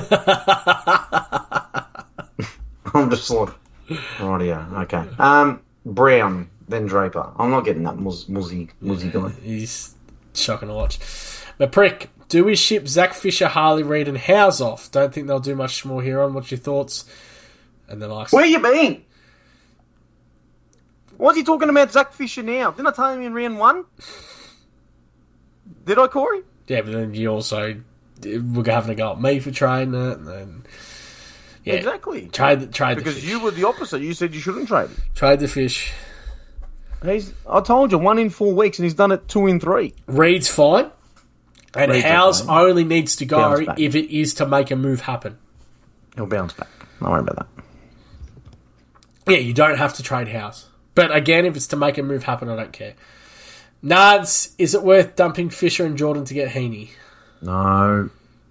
I'm just like, right, yeah, okay. Um, Brown, then Draper. I'm not getting that muzz, muzzy, muzzy guy. He's shocking to watch. But prick, do we ship Zach Fisher, Harley Reid, and Howes off? Don't think they'll do much more here on. What's your thoughts? And then I. Where you been? What's he talking about Zach Fisher now? Didn't I tell him in round one? Did I, Corey? Yeah, but then you also were having a go at me for trading it, and then yeah, Exactly. trade trade the Because fish. you were the opposite. You said you shouldn't trade it. Trade the fish. He's, I told you, one in four weeks, and he's done it two in three. Reed's fine, and Reed's Howes okay. only needs to go Bounce back. if it is to make a move happen. He'll bounce back. Don't worry about that. Yeah, you don't have to trade Howes, but again, if it's to make a move happen, I don't care. Nards, is it worth dumping Fisher and Jordan to get Heaney? No.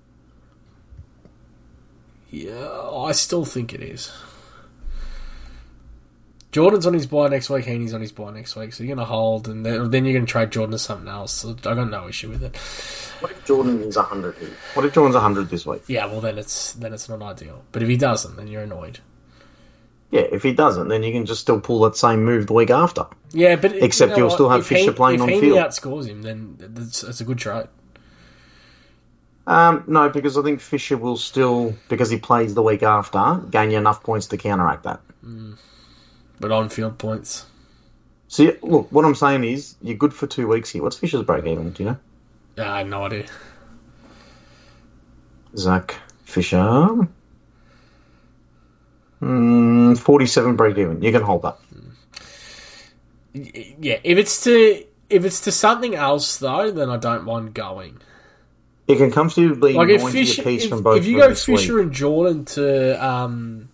Yeah, I still think it is. Jordan's on his buy next week, Heaney's on his buy next week, so you're going to hold, and then, then you're going to trade Jordan to something else. So I got no issue with it. What if Jordan is one hundred here? What if Jordan's one hundred this week? Yeah, well then it's then it's not ideal. But if he doesn't, then you're annoyed. Yeah, if he doesn't, then you can just still pull that same move the week after. Yeah, but Except you know you'll what? still have If Fisher he, playing if on Heaney field. outscores him, then it's, it's a good trade. Um, no, because I think Fisher will still, because he plays the week after, gain you enough points to counteract that. But on field points, See, look, what I'm saying is, you're good for two weeks here. What's Fisher's break even, do you know? uh, I have no idea. Zach Fisher. Mm, forty-seven break even. You can hold that. Yeah, if it's to if it's to something else though, then I don't mind going. You can comfortably Like if ninety Fisher, apiece if, from both if you of them go this Fisher week. and Jordan to um,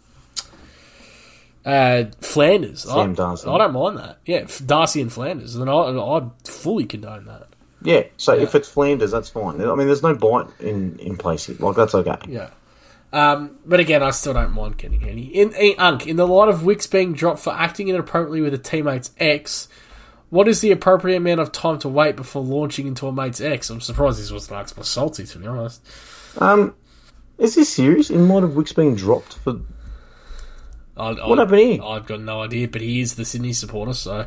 uh, Flanders, I, Sam Darcy. I don't mind that. Yeah, Darcy and Flanders, then I I fully condone that. Yeah, so Yeah. if it's Flanders, that's fine. I mean, there's no bite in, in place here. Like, that's okay. Yeah. Um, but again, I still don't mind getting any. In, in Unk, in the light of Wicks being dropped for acting inappropriately with a teammate's ex, what is the appropriate amount of time to wait before launching into a mate's ex? I'm surprised this wasn't asked by Salty, to be honest. Um, is this serious? In light of Wicks being dropped for... I, What I, happened here? I've got no idea, but he is the Sydney supporter, so...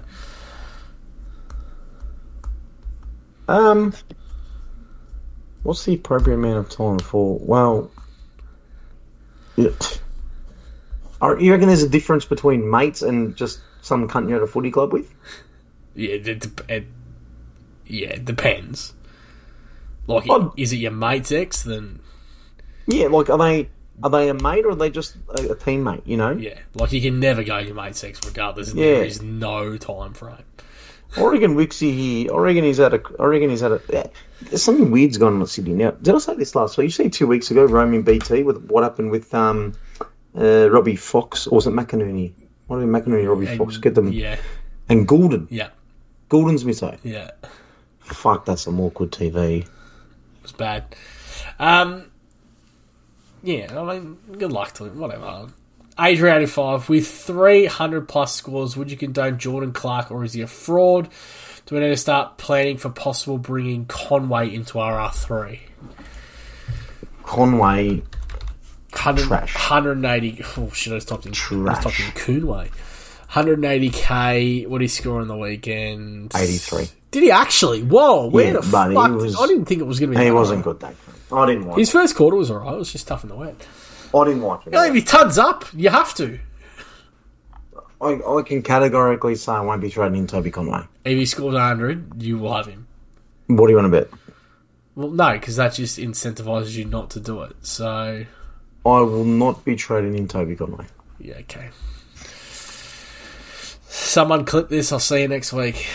Um, what's the appropriate amount of time for... Well... Yeah. Are- You reckon there's a difference between mates and just some cunt you're at a footy club with? Yeah, it, dep- it, yeah, it depends. Like, Well- is it your mate's ex? Then Yeah, like, are they... Are they a mate or are they just a, a teammate, you know? yeah, like you can never go your mate's ex regardless. And Yeah. There is no time frame. I reckon Wixie here. I reckon he's had a. I reckon he's had a. Yeah, there's something weird's gone on at Sydney now. Did I say this last week? You see, two weeks ago, roaming B T with what happened with um, uh, Robbie Fox, or was it McInerney? What did McInerney, Robbie And- Fox get them? Yeah, And Goulden, yeah, Goulden's missing. yeah. Fuck, that's some awkward T V. It was bad. Um, yeah, I mean, good luck to him. Whatever. Adrian eighty-five with three hundred plus scores. Would you condone Jordan Clark, or is he a fraud? Do we need to start planning for possible bringing Conway into our R three? Conway, one hundred, Trash. one hundred eighty. Oh shit! I just typed in. I Trash. just typed in Coonway. one hundred eighty k. What did he score on the weekend? eighty-three. Did he actually? Whoa! Where Yeah, the but he fuck? was- I didn't think it was going to be. he that wasn't high. good that game. I didn't like. His It. first quarter was alright. It was just tough in the wet. I didn't like it. You know, if he tuds up, you have to. I, I can categorically say I won't be trading in Toby Conway. If he scores one hundred, you will have him. What do you want to bet? Well, no, because that just incentivises you not to do it. So, I will not be trading in Toby Conway. Yeah, okay. Someone clip this. I'll see you next week.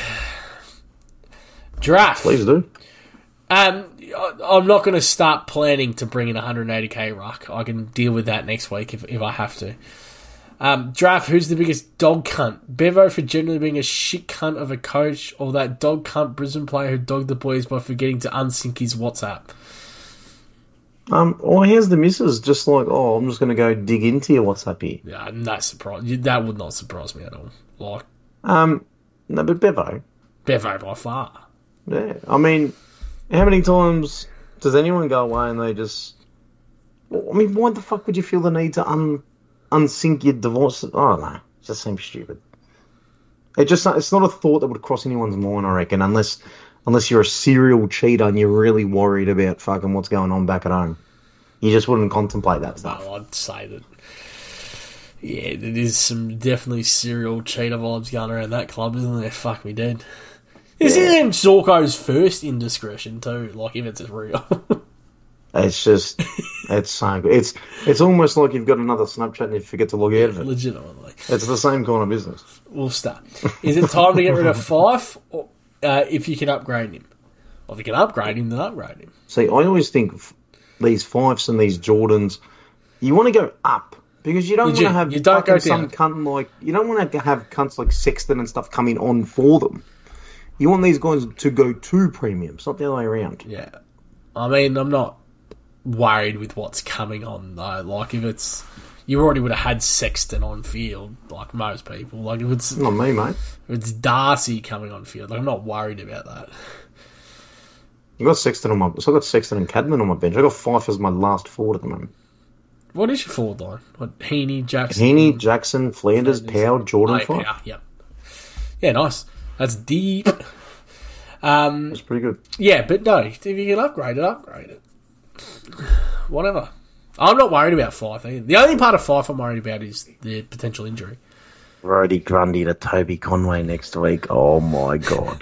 Draft. Please do. Um, I'm not going to start planning to bring in a one hundred eighty k ruck. I can deal with that next week if if I have to. Um, draft, who's the biggest dog cunt? Bevo for generally being a shit cunt of a coach, or that dog cunt Brisbane player who dogged the boys by forgetting to unsync his WhatsApp? Um, or here's the missus, just like, oh, I'm just going to go dig into your WhatsApp here. Yeah, I'm not surprised. That would not surprise me at all. Like, um, no, but Bevo. Bevo by far. Yeah, I mean, how many times does anyone go away and they just... I mean, why the fuck would you feel the need to un... unsync your device? I don't know. It just seems stupid. It just it's not a thought that would cross anyone's mind, I reckon, unless unless you're a serial cheater and you're really worried about fucking what's going on back at home. You just wouldn't contemplate that stuff. No, I'd say that. Yeah, there is some definitely serial cheater vibes going around that club, isn't there? Fuck me dead. This yeah. isn't Zorko's first indiscretion too. Like if it's real. It's just, it's so good. It's it's almost like you've got another Snapchat and you forget to log out of it. Legitimately. It's the same kind of business. We'll start. Is it time to get rid of Fife or, uh, if you can upgrade him? Or if you can upgrade him, then upgrade him. See, I always think these Fifes and these Jordans, you want to go up. Because you don't want to have you don't go some cunt like, you don't want to have cunts like Sexton and stuff coming on for them. You want these guys to go to premiums, not the other way around. Yeah. I mean, I'm not worried with what's coming on though. Like if it's you already would have had Sexton on field, like most people. Like if it's not me, mate. If it's Darcy coming on field, like I'm not worried about that. I got Sexton on my so I got Sexton and Cadman on my bench. I got Fife as my last forward at the moment. What is your forward line? What Heaney, Jackson Heaney, Jackson, Flanders, Flanders Powell, Jordan, oh, Fife. Yep. Yeah, nice. That's deep. Um That's pretty good. Yeah, but no, if you can upgrade it, upgrade it. Whatever. I'm not worried about Fife either. The only part of Fife I'm worried about is the potential injury. Brodie Grundy to Toby Conway next week. Oh my god.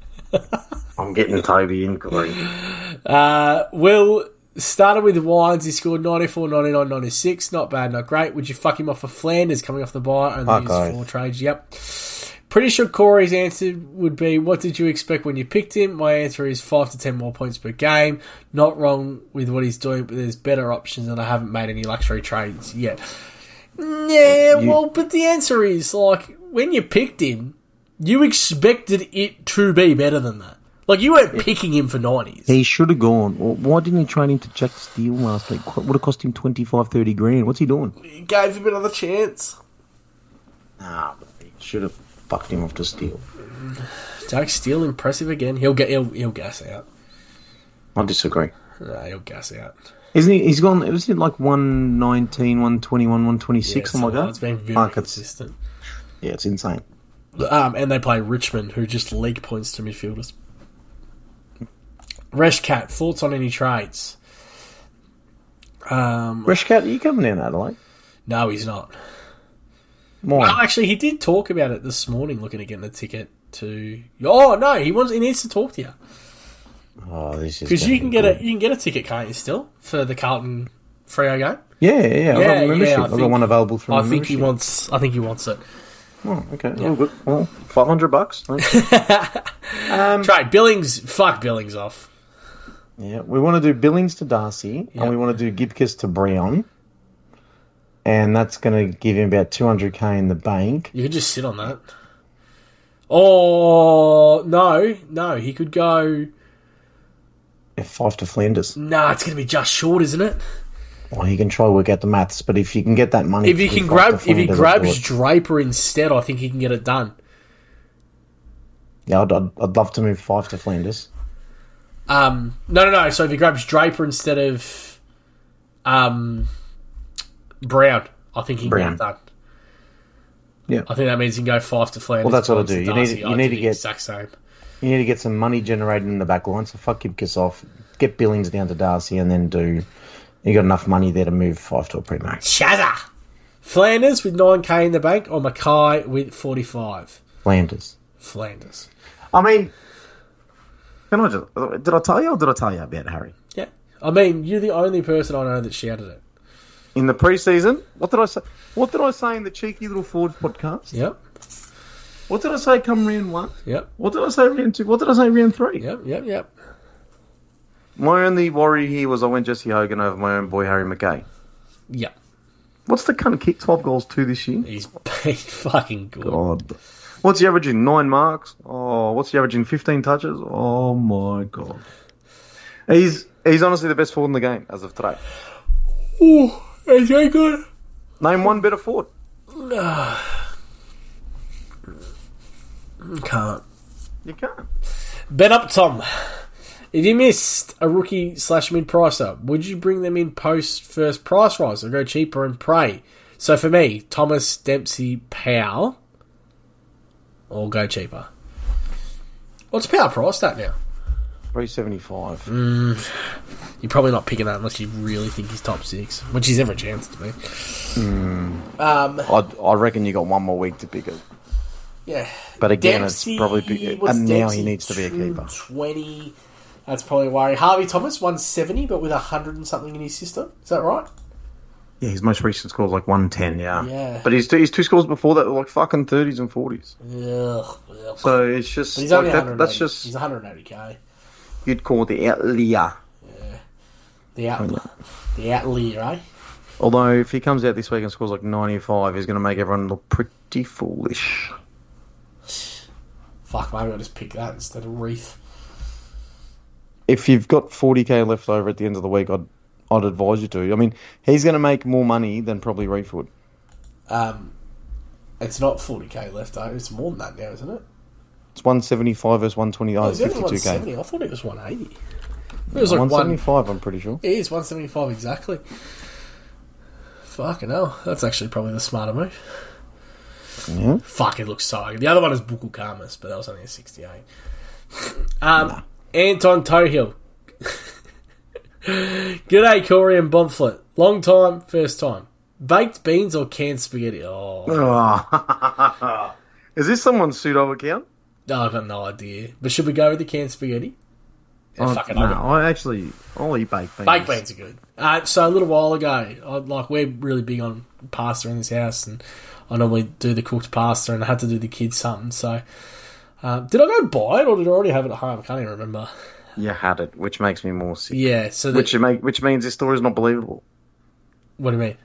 I'm getting Toby in, Corey. Uh, Will started with the Wines. He scored ninety-four, ninety-nine, ninety-six. Not bad, not great. Would you fuck him off for Flanders coming off the bye? Only used four trades. Yep. Pretty sure Corey's answer would be, what did you expect when you picked him? My answer is five to ten more points per game. Not wrong with what he's doing, but there's better options and I haven't made any luxury trades yet. Yeah, you, well, but the answer is, like, when you picked him, you expected it to be better than that. Like, you weren't picking him for nineties. He should have gone. Why didn't he trade him to Jack Steele last week? It would have cost him twenty-five, thirty grand. What's he doing? He gave him another chance. Nah, but he should have fucked him off to Steele. Jack Steele, impressive again. He'll get he'll, he'll gas out. I disagree. No, he'll gas out. Isn't he? He's gone. It was it like one nineteen, one twenty-one, one twenty-six, yeah, something like that. It's been very like consistent. It's, yeah, it's insane. Um, and they play Richmond, who just leak points to midfielders. Reshcat, thoughts on any trades? Um, Reshcat, are you coming down Adelaide? No, he's not. Why? Well, actually, he did talk about it this morning, looking at getting a ticket to. Oh no, he wants. He needs to talk to you. Oh, this is because you can good. get a you can get a ticket, can't you? Still for the Carlton Freo game. Yeah, yeah, yeah. I've yeah, got a membership. yeah, I've got one available for. I membership. think he wants. I think he wants it. Oh, okay. Yeah. Oh, good. Well, five hundred bucks. um, Trade Billings. Fuck Billings off. Yeah, we want to do Billings to Darcy, yep. and we want to do Gibcus to Brown, and that's going to give him about two hundred k in the bank. You could just sit on that. Oh no, no, he could go. Yeah, five to Flanders. No, nah, it's going to be just short, isn't it? Well, you can try to work out the maths, but if you can get that money, if you can grab, if he grabs Draper instead, I think he can get it done. Yeah, I'd, I'd, I'd love to move five to Flanders. Um, no, no, no. So if he grabs Draper instead of um, Brown, I think he can Brown. get it done. Yeah, I think that means he can go five to Flanders. Well, that's what I do. You Darcy. need, you need to get exact same. You need to get some money generated in the back line. So fuck Gibcus off, get Billings down to Darcy, and then do. You got enough money there to move five to a primo. Shazza! Flanders with nine k in the bank, or Mackay with forty-five. Flanders. Flanders. I mean, Can I just... Did I tell you or did I tell you about Harry? Yeah. I mean, you're the only person I know that shouted it. In the pre-season, what did I say? What did I say in the Cheeky Little Forge podcast? Yep. What did I say come round one? Yep. What did I say round two? What did I say round three? Yep, yep, yep. My only worry here was I went Jesse Hogan over my own boy Harry McKay. Yep. What's the cunt kick twelve goals to this year? He's, he's fucking good. God. What's he averaging? Nine marks? Oh, what's he averaging? Fifteen touches? Oh my God. He's he's honestly the best forward in the game as of today. Ooh, is he good? Name one better forward. Can't. You can't. Bet up, Tom. If you missed a rookie slash mid pricer, would you bring them in post first price rise or go cheaper and pray? So for me, Thomas, Dempsey, Powell, or go cheaper. What's Powell priced at now? three seventy-five. Mm, you're probably not picking that unless you really think he's top six, which he's ever a chance to be. Mm. Um, I I reckon you got one more week to pick it. Yeah, but again, Dempsey, it's probably big, and now he needs to be a keeper. Twenty. That's probably a worry. Harvey Thomas, one seventy, but with a hundred and something in his system. Is that right? Yeah, his most recent score is like one ten. Yeah, yeah. But his two, his two scores before that were like fucking thirties and forties. Ugh, ugh. So it's just but he's like only that, that's just he's one hundred eighty k. You'd call the outlier. Yeah, the outlier, the outlier, eh? Although if he comes out this week and scores like ninety-five, he's going to make everyone look pretty foolish. Fuck, maybe I'll just pick that instead of Reith. If you've got forty k left over at the end of the week, I'd I'd advise you to. I mean, he's going to make more money than probably Reith would. Um, it's not forty k left though. It's more than that now, isn't it? It's one seventy-five versus one twenty. Oh, oh it's fifty-two k. I thought it was one eighty. It was like one seventy-five, one... I'm pretty sure. It is one seventy-five exactly. Fucking hell, that's actually probably the smarter move. Yeah. Fuck, it looks so good. The other one is Bukul Karmas, but that was only a sixty-eight. Um, nah. Anton Tohill. G'day, Corey and Bomflet. Long time, first time. Baked beans or canned spaghetti? Oh. oh. Is this someone's pseudo account? No, I've got no idea. But should we go with the canned spaghetti? Yeah, oh, fucking no, I actually, I'll eat baked beans. Baked beans are good. Uh, so a little while ago, I, like we're really big on pasta in this house, and I normally do the cooked pasta, and I had to do the kids something. So, uh, did I go buy it, or did I already have it at home? I can't even remember. You had it, which makes me more sick. Yeah, so that, which make which means this story is not believable. What do you mean?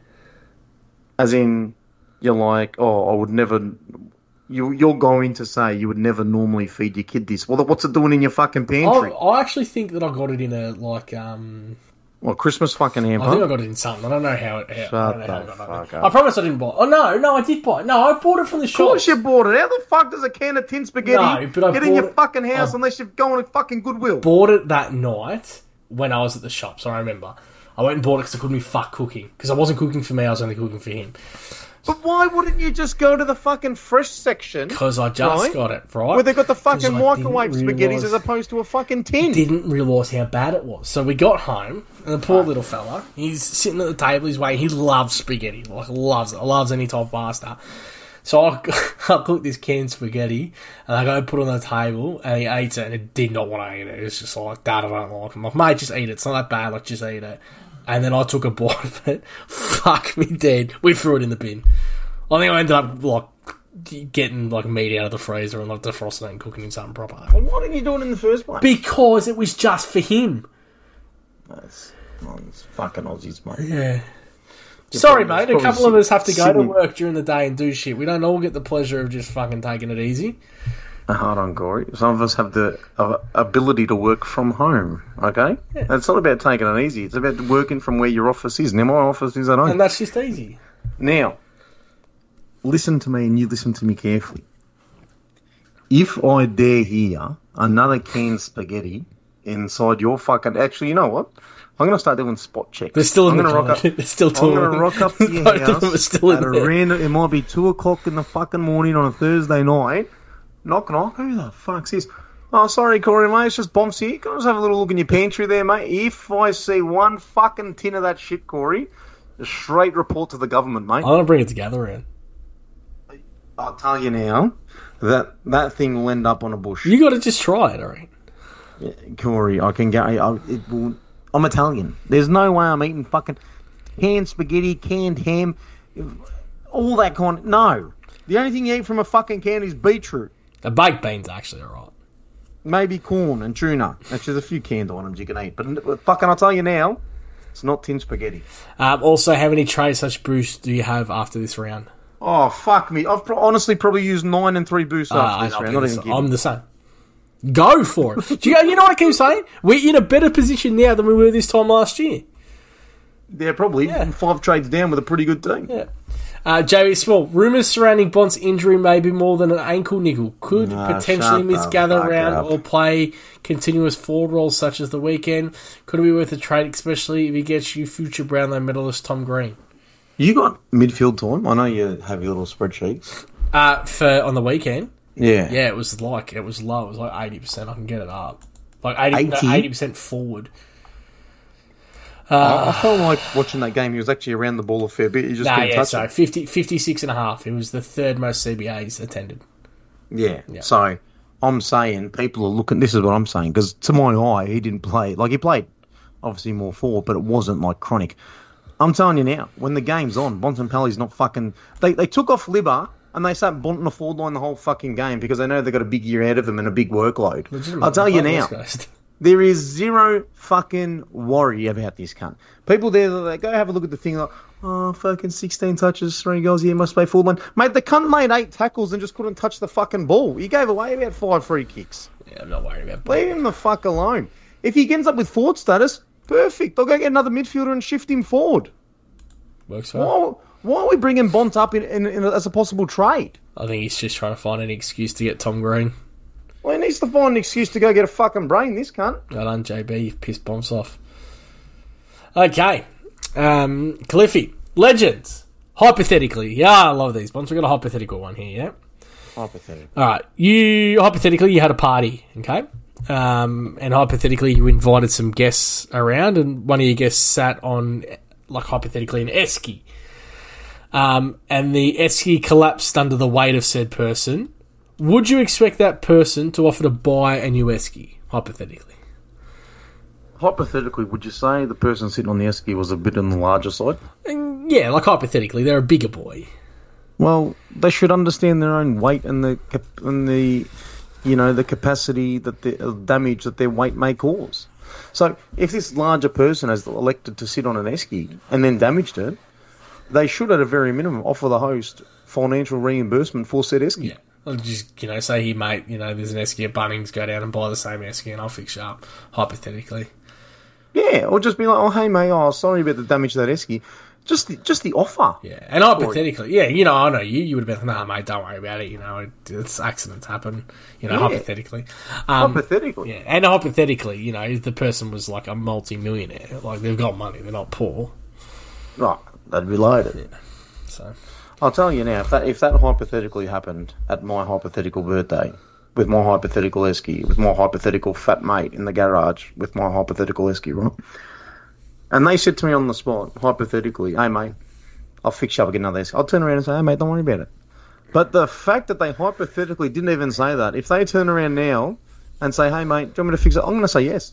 As in, you're like, oh, I would never. You, you're going to say you would never normally feed your kid this. Well, what's it doing in your fucking pantry? I, I actually think that I got it in a, like, um... Well, Christmas fucking hamper? I think I got it in something. I don't know how it... How, Shut I don't know the how I got fuck it. up. I promise I didn't buy it. Oh, no, no, I did buy it. No, I bought it from the shop. Of course you bought it. How the fuck does a can of tin spaghetti no, but I get in your it, fucking house I unless you're going to fucking Goodwill? Bought it that night when I was at the shop, so I remember. I went and bought it because I couldn't be fuck cooking. Because I wasn't cooking for me, I was only cooking for him. But why wouldn't you just go to the fucking fresh section? Because I just right? got it, right? Where they got the fucking microwave spaghettis as opposed to a fucking tin. Didn't realise how bad it was. So we got home, and the poor little fella, he's sitting at the table, he's waiting. He loves spaghetti, like loves it. Loves any type of pasta. So I, I cooked this canned spaghetti, and I go put it on the table, and he ate it, and he did not want to eat it. It's just like, Dad, I don't like it. I'm like, mate, just eat it. It's not that bad. Like, just eat it. And then I took a bite of it. Fuck me dead. We threw it in the bin. I think I ended up, like, getting, like, meat out of the freezer and, like, defrosting it and cooking in something proper. Well, why didn't you do it in the first place? Because it was just for him. That's, well, it's fucking Aussies, mate. Yeah. You're Sorry, mate. A couple of us have to go Sydney. to work during the day and do shit. We don't all get the pleasure of just fucking taking it easy. Uh, hold on, Corey. Some of us have the uh, ability to work from home, okay? Yeah. And it's not about taking it easy. It's about working from where your office is. Now, my office is at home. And that's just easy. Now, listen to me and you listen to me carefully. If I dare hear another canned spaghetti inside your fucking... Actually, you know what? I'm going to start doing spot checks. They're still in I'm the rock up, They're still I'm going to rock up to your Both house of them are still in at a there. random... It might be two o'clock in the fucking morning on a Thursday night. Knock, knock. Who the fuck's this? Oh, sorry, Corey, mate. It's just Bomps here. Can I just have a little look in your pantry there, mate? If I see one fucking tin of that shit, Corey, a straight report to the government, mate. I'm going to bring it together, Ian. I'll tell you now, that that thing will end up on a bush. You got to just try it, alright? Corey, I can go. I, it will, I'm Italian. There's no way I'm eating fucking canned spaghetti, canned ham, all that kind. Of, no, the only thing you eat from a fucking can is beetroot. The baked beans actually are right. Maybe corn and tuna. Actually, there's a few canned items you can eat, but fucking, I'll tell you now, it's not tin spaghetti. Um, also, how many trays such boosts do you have after this round? Oh fuck me! I've pro- honestly probably used nine and three boosts Uh, after this I'll round. be Not the even same. I'm kidding. the same. Go for it. Do you, you know what I keep saying? We're in a better position now than we were this time last year. Yeah, probably Yeah. five trades down with a pretty good team. Yeah. Uh, J B Small, rumours surrounding Bont's injury may be more than an ankle niggle. Could No, potentially shut miss the gather fuck round up. or play continuous forward roles such as the weekend. Could it be worth a trade, especially if he gets you future Brownlow medalist Tom Green? You got midfield time. I know you have your little spreadsheets. Uh, for on the weekend, Yeah. yeah, it was like it was low. It was like eighty percent. I can get it up, like eighty eighty? eighty percent forward. I, I felt like watching that game. He was actually around the ball a fair bit. He just Nah, couldn't yeah, touch so it. fifty, fifty-six and a half. It was the third most C B As attended. Yeah. Yeah. So I'm saying people are looking. This is what I'm saying because to my eye, he didn't play like he played. Obviously more forward, but it wasn't like chronic. I'm telling you now, when the game's on, Bontempelli's not fucking. They they took off Libba and they sat Bont on the forward line the whole fucking game because they know they've got a big year ahead of them and a big workload. I'll tell you now, there is zero fucking worry about this cunt. People there, they go have a look at the thing like, oh, fucking sixteen touches, three goals, yeah, must play forward line. Mate, the cunt made eight tackles and just couldn't touch the fucking ball. He gave away about five free kicks. Yeah, I'm not worried about. Leave him the fuck alone. If he ends up with forward status, perfect. They'll go get another midfielder and shift him forward. Works for him. Why, why are we bringing Bont up in, in, in as a possible trade? I think he's just trying to find an excuse to get Tom Green. Well, he needs to find an excuse to go get a fucking brain, this cunt. Well done, J B. You've pissed bombs off. Okay. Um, Cliffy. Legends. Hypothetically. Yeah, I love these ones. We've got a hypothetical one here, yeah? Hypothetical. All right. You, hypothetically, you had a party, okay? Um, and hypothetically, you invited some guests around, and one of your guests sat on, like, hypothetically, an esky. Um, and the esky collapsed under the weight of said person. Would you expect that person to offer to buy a new esky, hypothetically? Hypothetically, would you say the person sitting on the esky was a bit on the larger side? And yeah, like hypothetically, they're a bigger boy. Well, they should understand their own weight and the cap- and the, you know, the capacity that the uh, damage that their weight may cause. So, if this larger person has elected to sit on an esky and then damaged it, they should, at a very minimum, offer the host financial reimbursement for said esky. Yeah. I'll just, you know, say he, mate, you know, there's an esky at Bunnings, go down and buy the same esky and I'll fix you up, hypothetically. Yeah, or just be like, oh, hey, mate, oh, sorry about the damage to that esky. Just the, just the offer. Yeah, and hypothetically, yeah, you know, I know you, you would have been like, nah, mate, don't worry about it, you know, it, it's accidents happen, you know, Yeah. hypothetically. Um, Hypothetically. Yeah, and hypothetically, you know, if the person was like a multi-millionaire, like they've got money, they're not poor. Right, that'd be loaded. Yeah, so... I'll tell you now, if that if that hypothetically happened at my hypothetical birthday, with my hypothetical esky, with my hypothetical fat mate in the garage, with my hypothetical esky, right? And they said to me on the spot, hypothetically, hey, mate, I'll fix you up, get another esky. I'll turn around and say, hey, mate, don't worry about it. But the fact that they hypothetically didn't even say that, if they turn around now and say, hey, mate, do you want me to fix it? I'm going to say yes.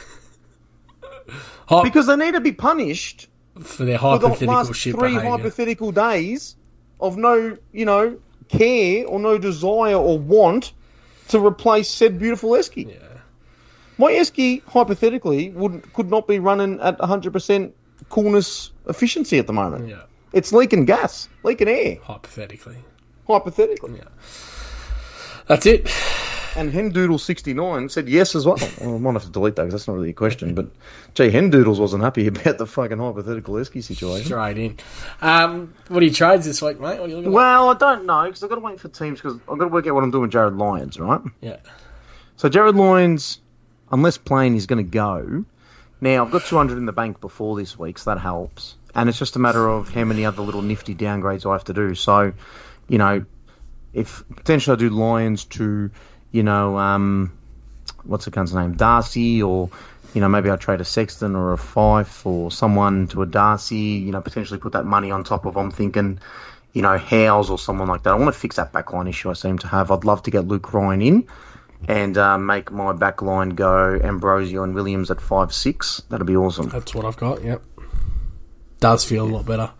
Hy- Because they need to be punished for their for the hypothetical last shit three behaviour. hypothetical days of no, you know, care or no desire or want to replace said beautiful esky. Yeah. My esky, hypothetically, would could not be running at one hundred percent coolness efficiency at the moment. Yeah, It's leaking gas, leaking air, hypothetically. hypothetically. Yeah. That's it. And Hendoodle sixty-nine said yes as well. well. I might have to delete that because that's not really a question. But, gee, Hendoodles wasn't happy about the fucking hypothetical esky situation. Straight in. Um, what are your trades this week, mate? What are you looking Well, I don't know because I've got to wait for teams because I've got to work out what I'm doing with Jared Lyons, right? at? Yeah. So Jared Lyons, unless playing, is going to go. Now, I've got two hundred in the bank before this week, so that helps. And it's just a matter of how many other little nifty downgrades I have to do. So, you know, if potentially I do Lyons to, you know, um, what's the cunt's name? Darcy, or, you know, maybe I trade a Sexton or a Fife or someone to a Darcy, you know, potentially put that money on top of, I'm thinking, you know, Howes or someone like that. I want to fix that backline issue I seem to have. I'd love to get Luke Ryan in. and uh, make my back line go Ambrosio and Williams at five six. That'd be awesome. That's what I've got, yep. Does feel a lot better.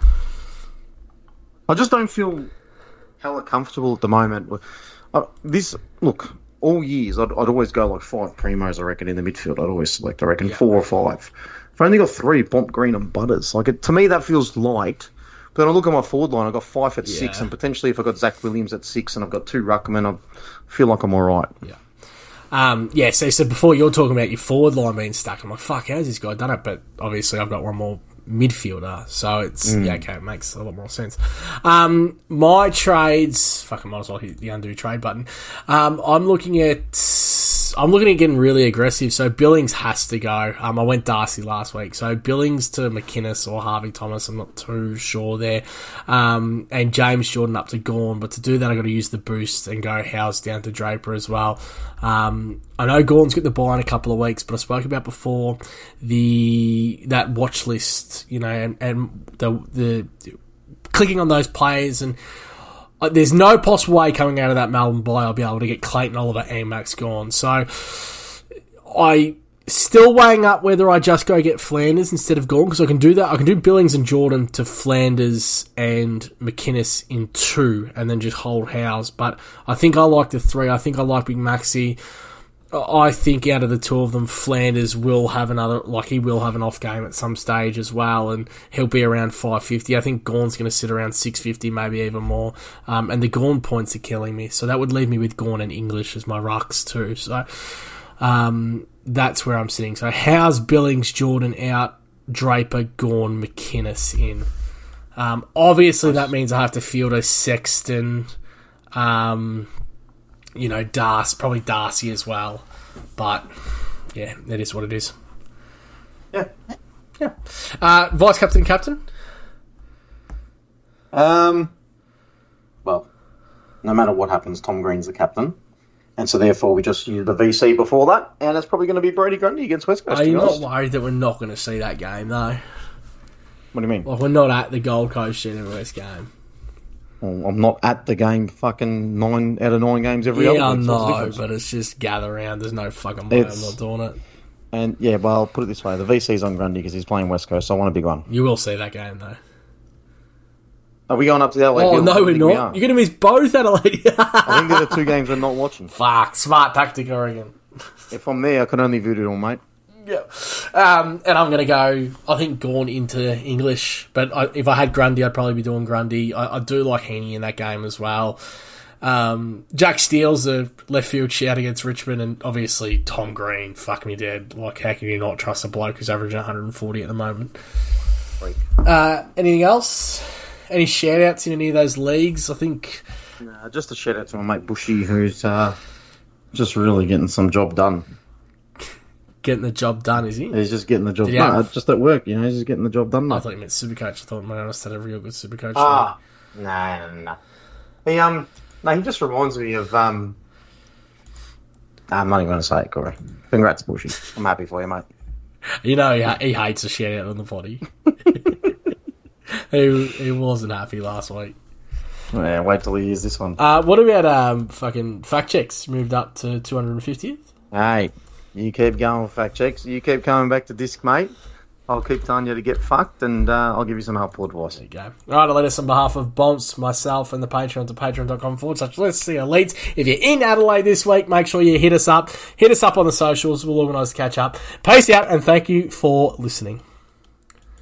I just don't feel hella comfortable at the moment. Uh, this, look, all years, I'd, I'd always go like five primos, I reckon, in the midfield. I'd always select, I reckon, yeah. four or five. I've only got three, Pomp, Green and Butters. Like it, to me, that feels light. But then I look at my forward line, I've got five at yeah. six, and potentially if I've got Zach Williams at six and I've got two Ruckman, I feel like I'm all right. Yeah. Um, yeah, so, so before you're talking about your forward line being stuck, I'm like, fuck, how's this guy done it? But obviously I've got one more midfielder, so it's mm. yeah, okay, it makes a lot more sense. Um, my trades, fuck, I might as well hit the undo trade button. Um, I'm looking at, I'm looking at getting really aggressive. So Billings has to go. Um, I went Darcy last week, so Billings to McInnes or Harvey Thomas. I'm not too sure there. Um, and James Jordan up to Gawn, but to do that, I got to use the boost and go Howes down to Draper as well. Um, I know Gawn's got the bye in a couple of weeks, but I spoke about before the that watch list, you know, and, and the the clicking on those players, and uh, there's no possible way coming out of that Melbourne bye I'll be able to get Clayton Oliver and Max Gawn. So I still weighing up whether I just go get Flanders instead of Gawn, because I can do that. I can do Billings and Jordan to Flanders and McInnes in two, and then just hold Howes. But I think I like the three. I think I like Big Maxi. I think out of the two of them, Flanders will have another, like he will have an off game at some stage as well, and he'll be around five fifty. I think Gawn's going to sit around six fifty, maybe even more. Um, and the Gawn points are killing me, so that would leave me with Gawn and English as my rucks too. So um, that's where I'm sitting. So how's Billings, Jordan out, Draper, Gawn, McInnes in? Um, obviously, that means I have to field a Sexton. Um, You know, Darcy, probably Darcy as well. But, yeah, it is what it is. Yeah. Yeah. Uh, Vice captain, captain? Um. Well, no matter what happens, Tom Green's the captain. And so, therefore, we just use the V C before that. And it's probably going to be Brody Grundy against West Coast. Are you not worried that we're not going to see that game, though? What do you mean? Like, we're not at the Gold Coast Universe game. Well, I'm not at the game fucking nine out of nine games every yeah, other I week. know, but it's just gather around. There's no fucking way it's, I'm not doing it. And, yeah, well, I'll put it this way. The V C's on Grundy because he's playing West Coast, so I want a big one. You will see that game, though. Are we going up to the Adelaide Oh, Hill? no, we're not. We You're going to miss both Adelaide. I think they're the two games we're not watching. Fuck, smart tactic, Oregon. If I'm there, I can only view it all, mate. Yeah, um, and I'm going to go, I think, Gawn into English, but I, if I had Grundy, I'd probably be doing Grundy. I, I do like Heaney in that game as well. Um, Jack Steele's a left field shout against Richmond, and obviously Tom Green, fuck me dead. Like, how can you not trust a bloke who's averaging one hundred forty at the moment? Uh, anything else? Any shout-outs in any of those leagues? I think... Nah, just a shout-out to my mate Bushy, who's uh, just really getting some job done. Getting the job done, is he? He's just getting the job done. No, have... just at work, you know, he's just getting the job done. I thought you meant Supercoach. I thought my honest had a real good Supercoach. Ah, no, no, no. He, um, no, he just reminds me of, um... I'm not even going to say it, Corey. Congrats, Bushy. I'm happy for you, mate. You know, he, he hates a shout-out on the potty. he, he wasn't happy last week. Yeah, wait till he hears this one. Uh, what about um, fucking fact checks moved up to two hundred fiftieth? Hey, you keep going with fact checks. You keep coming back to disc, mate. I'll keep telling you to get fucked, and uh, I'll give you some helpful advice. There you go. All right, I'll let us on behalf of Bonts, myself, and the Patreon to patreon.com forward slash Let's See Elites. If you're in Adelaide this week, make sure you hit us up. Hit us up on the socials. We'll organise to catch up. Peace out, and thank you for listening.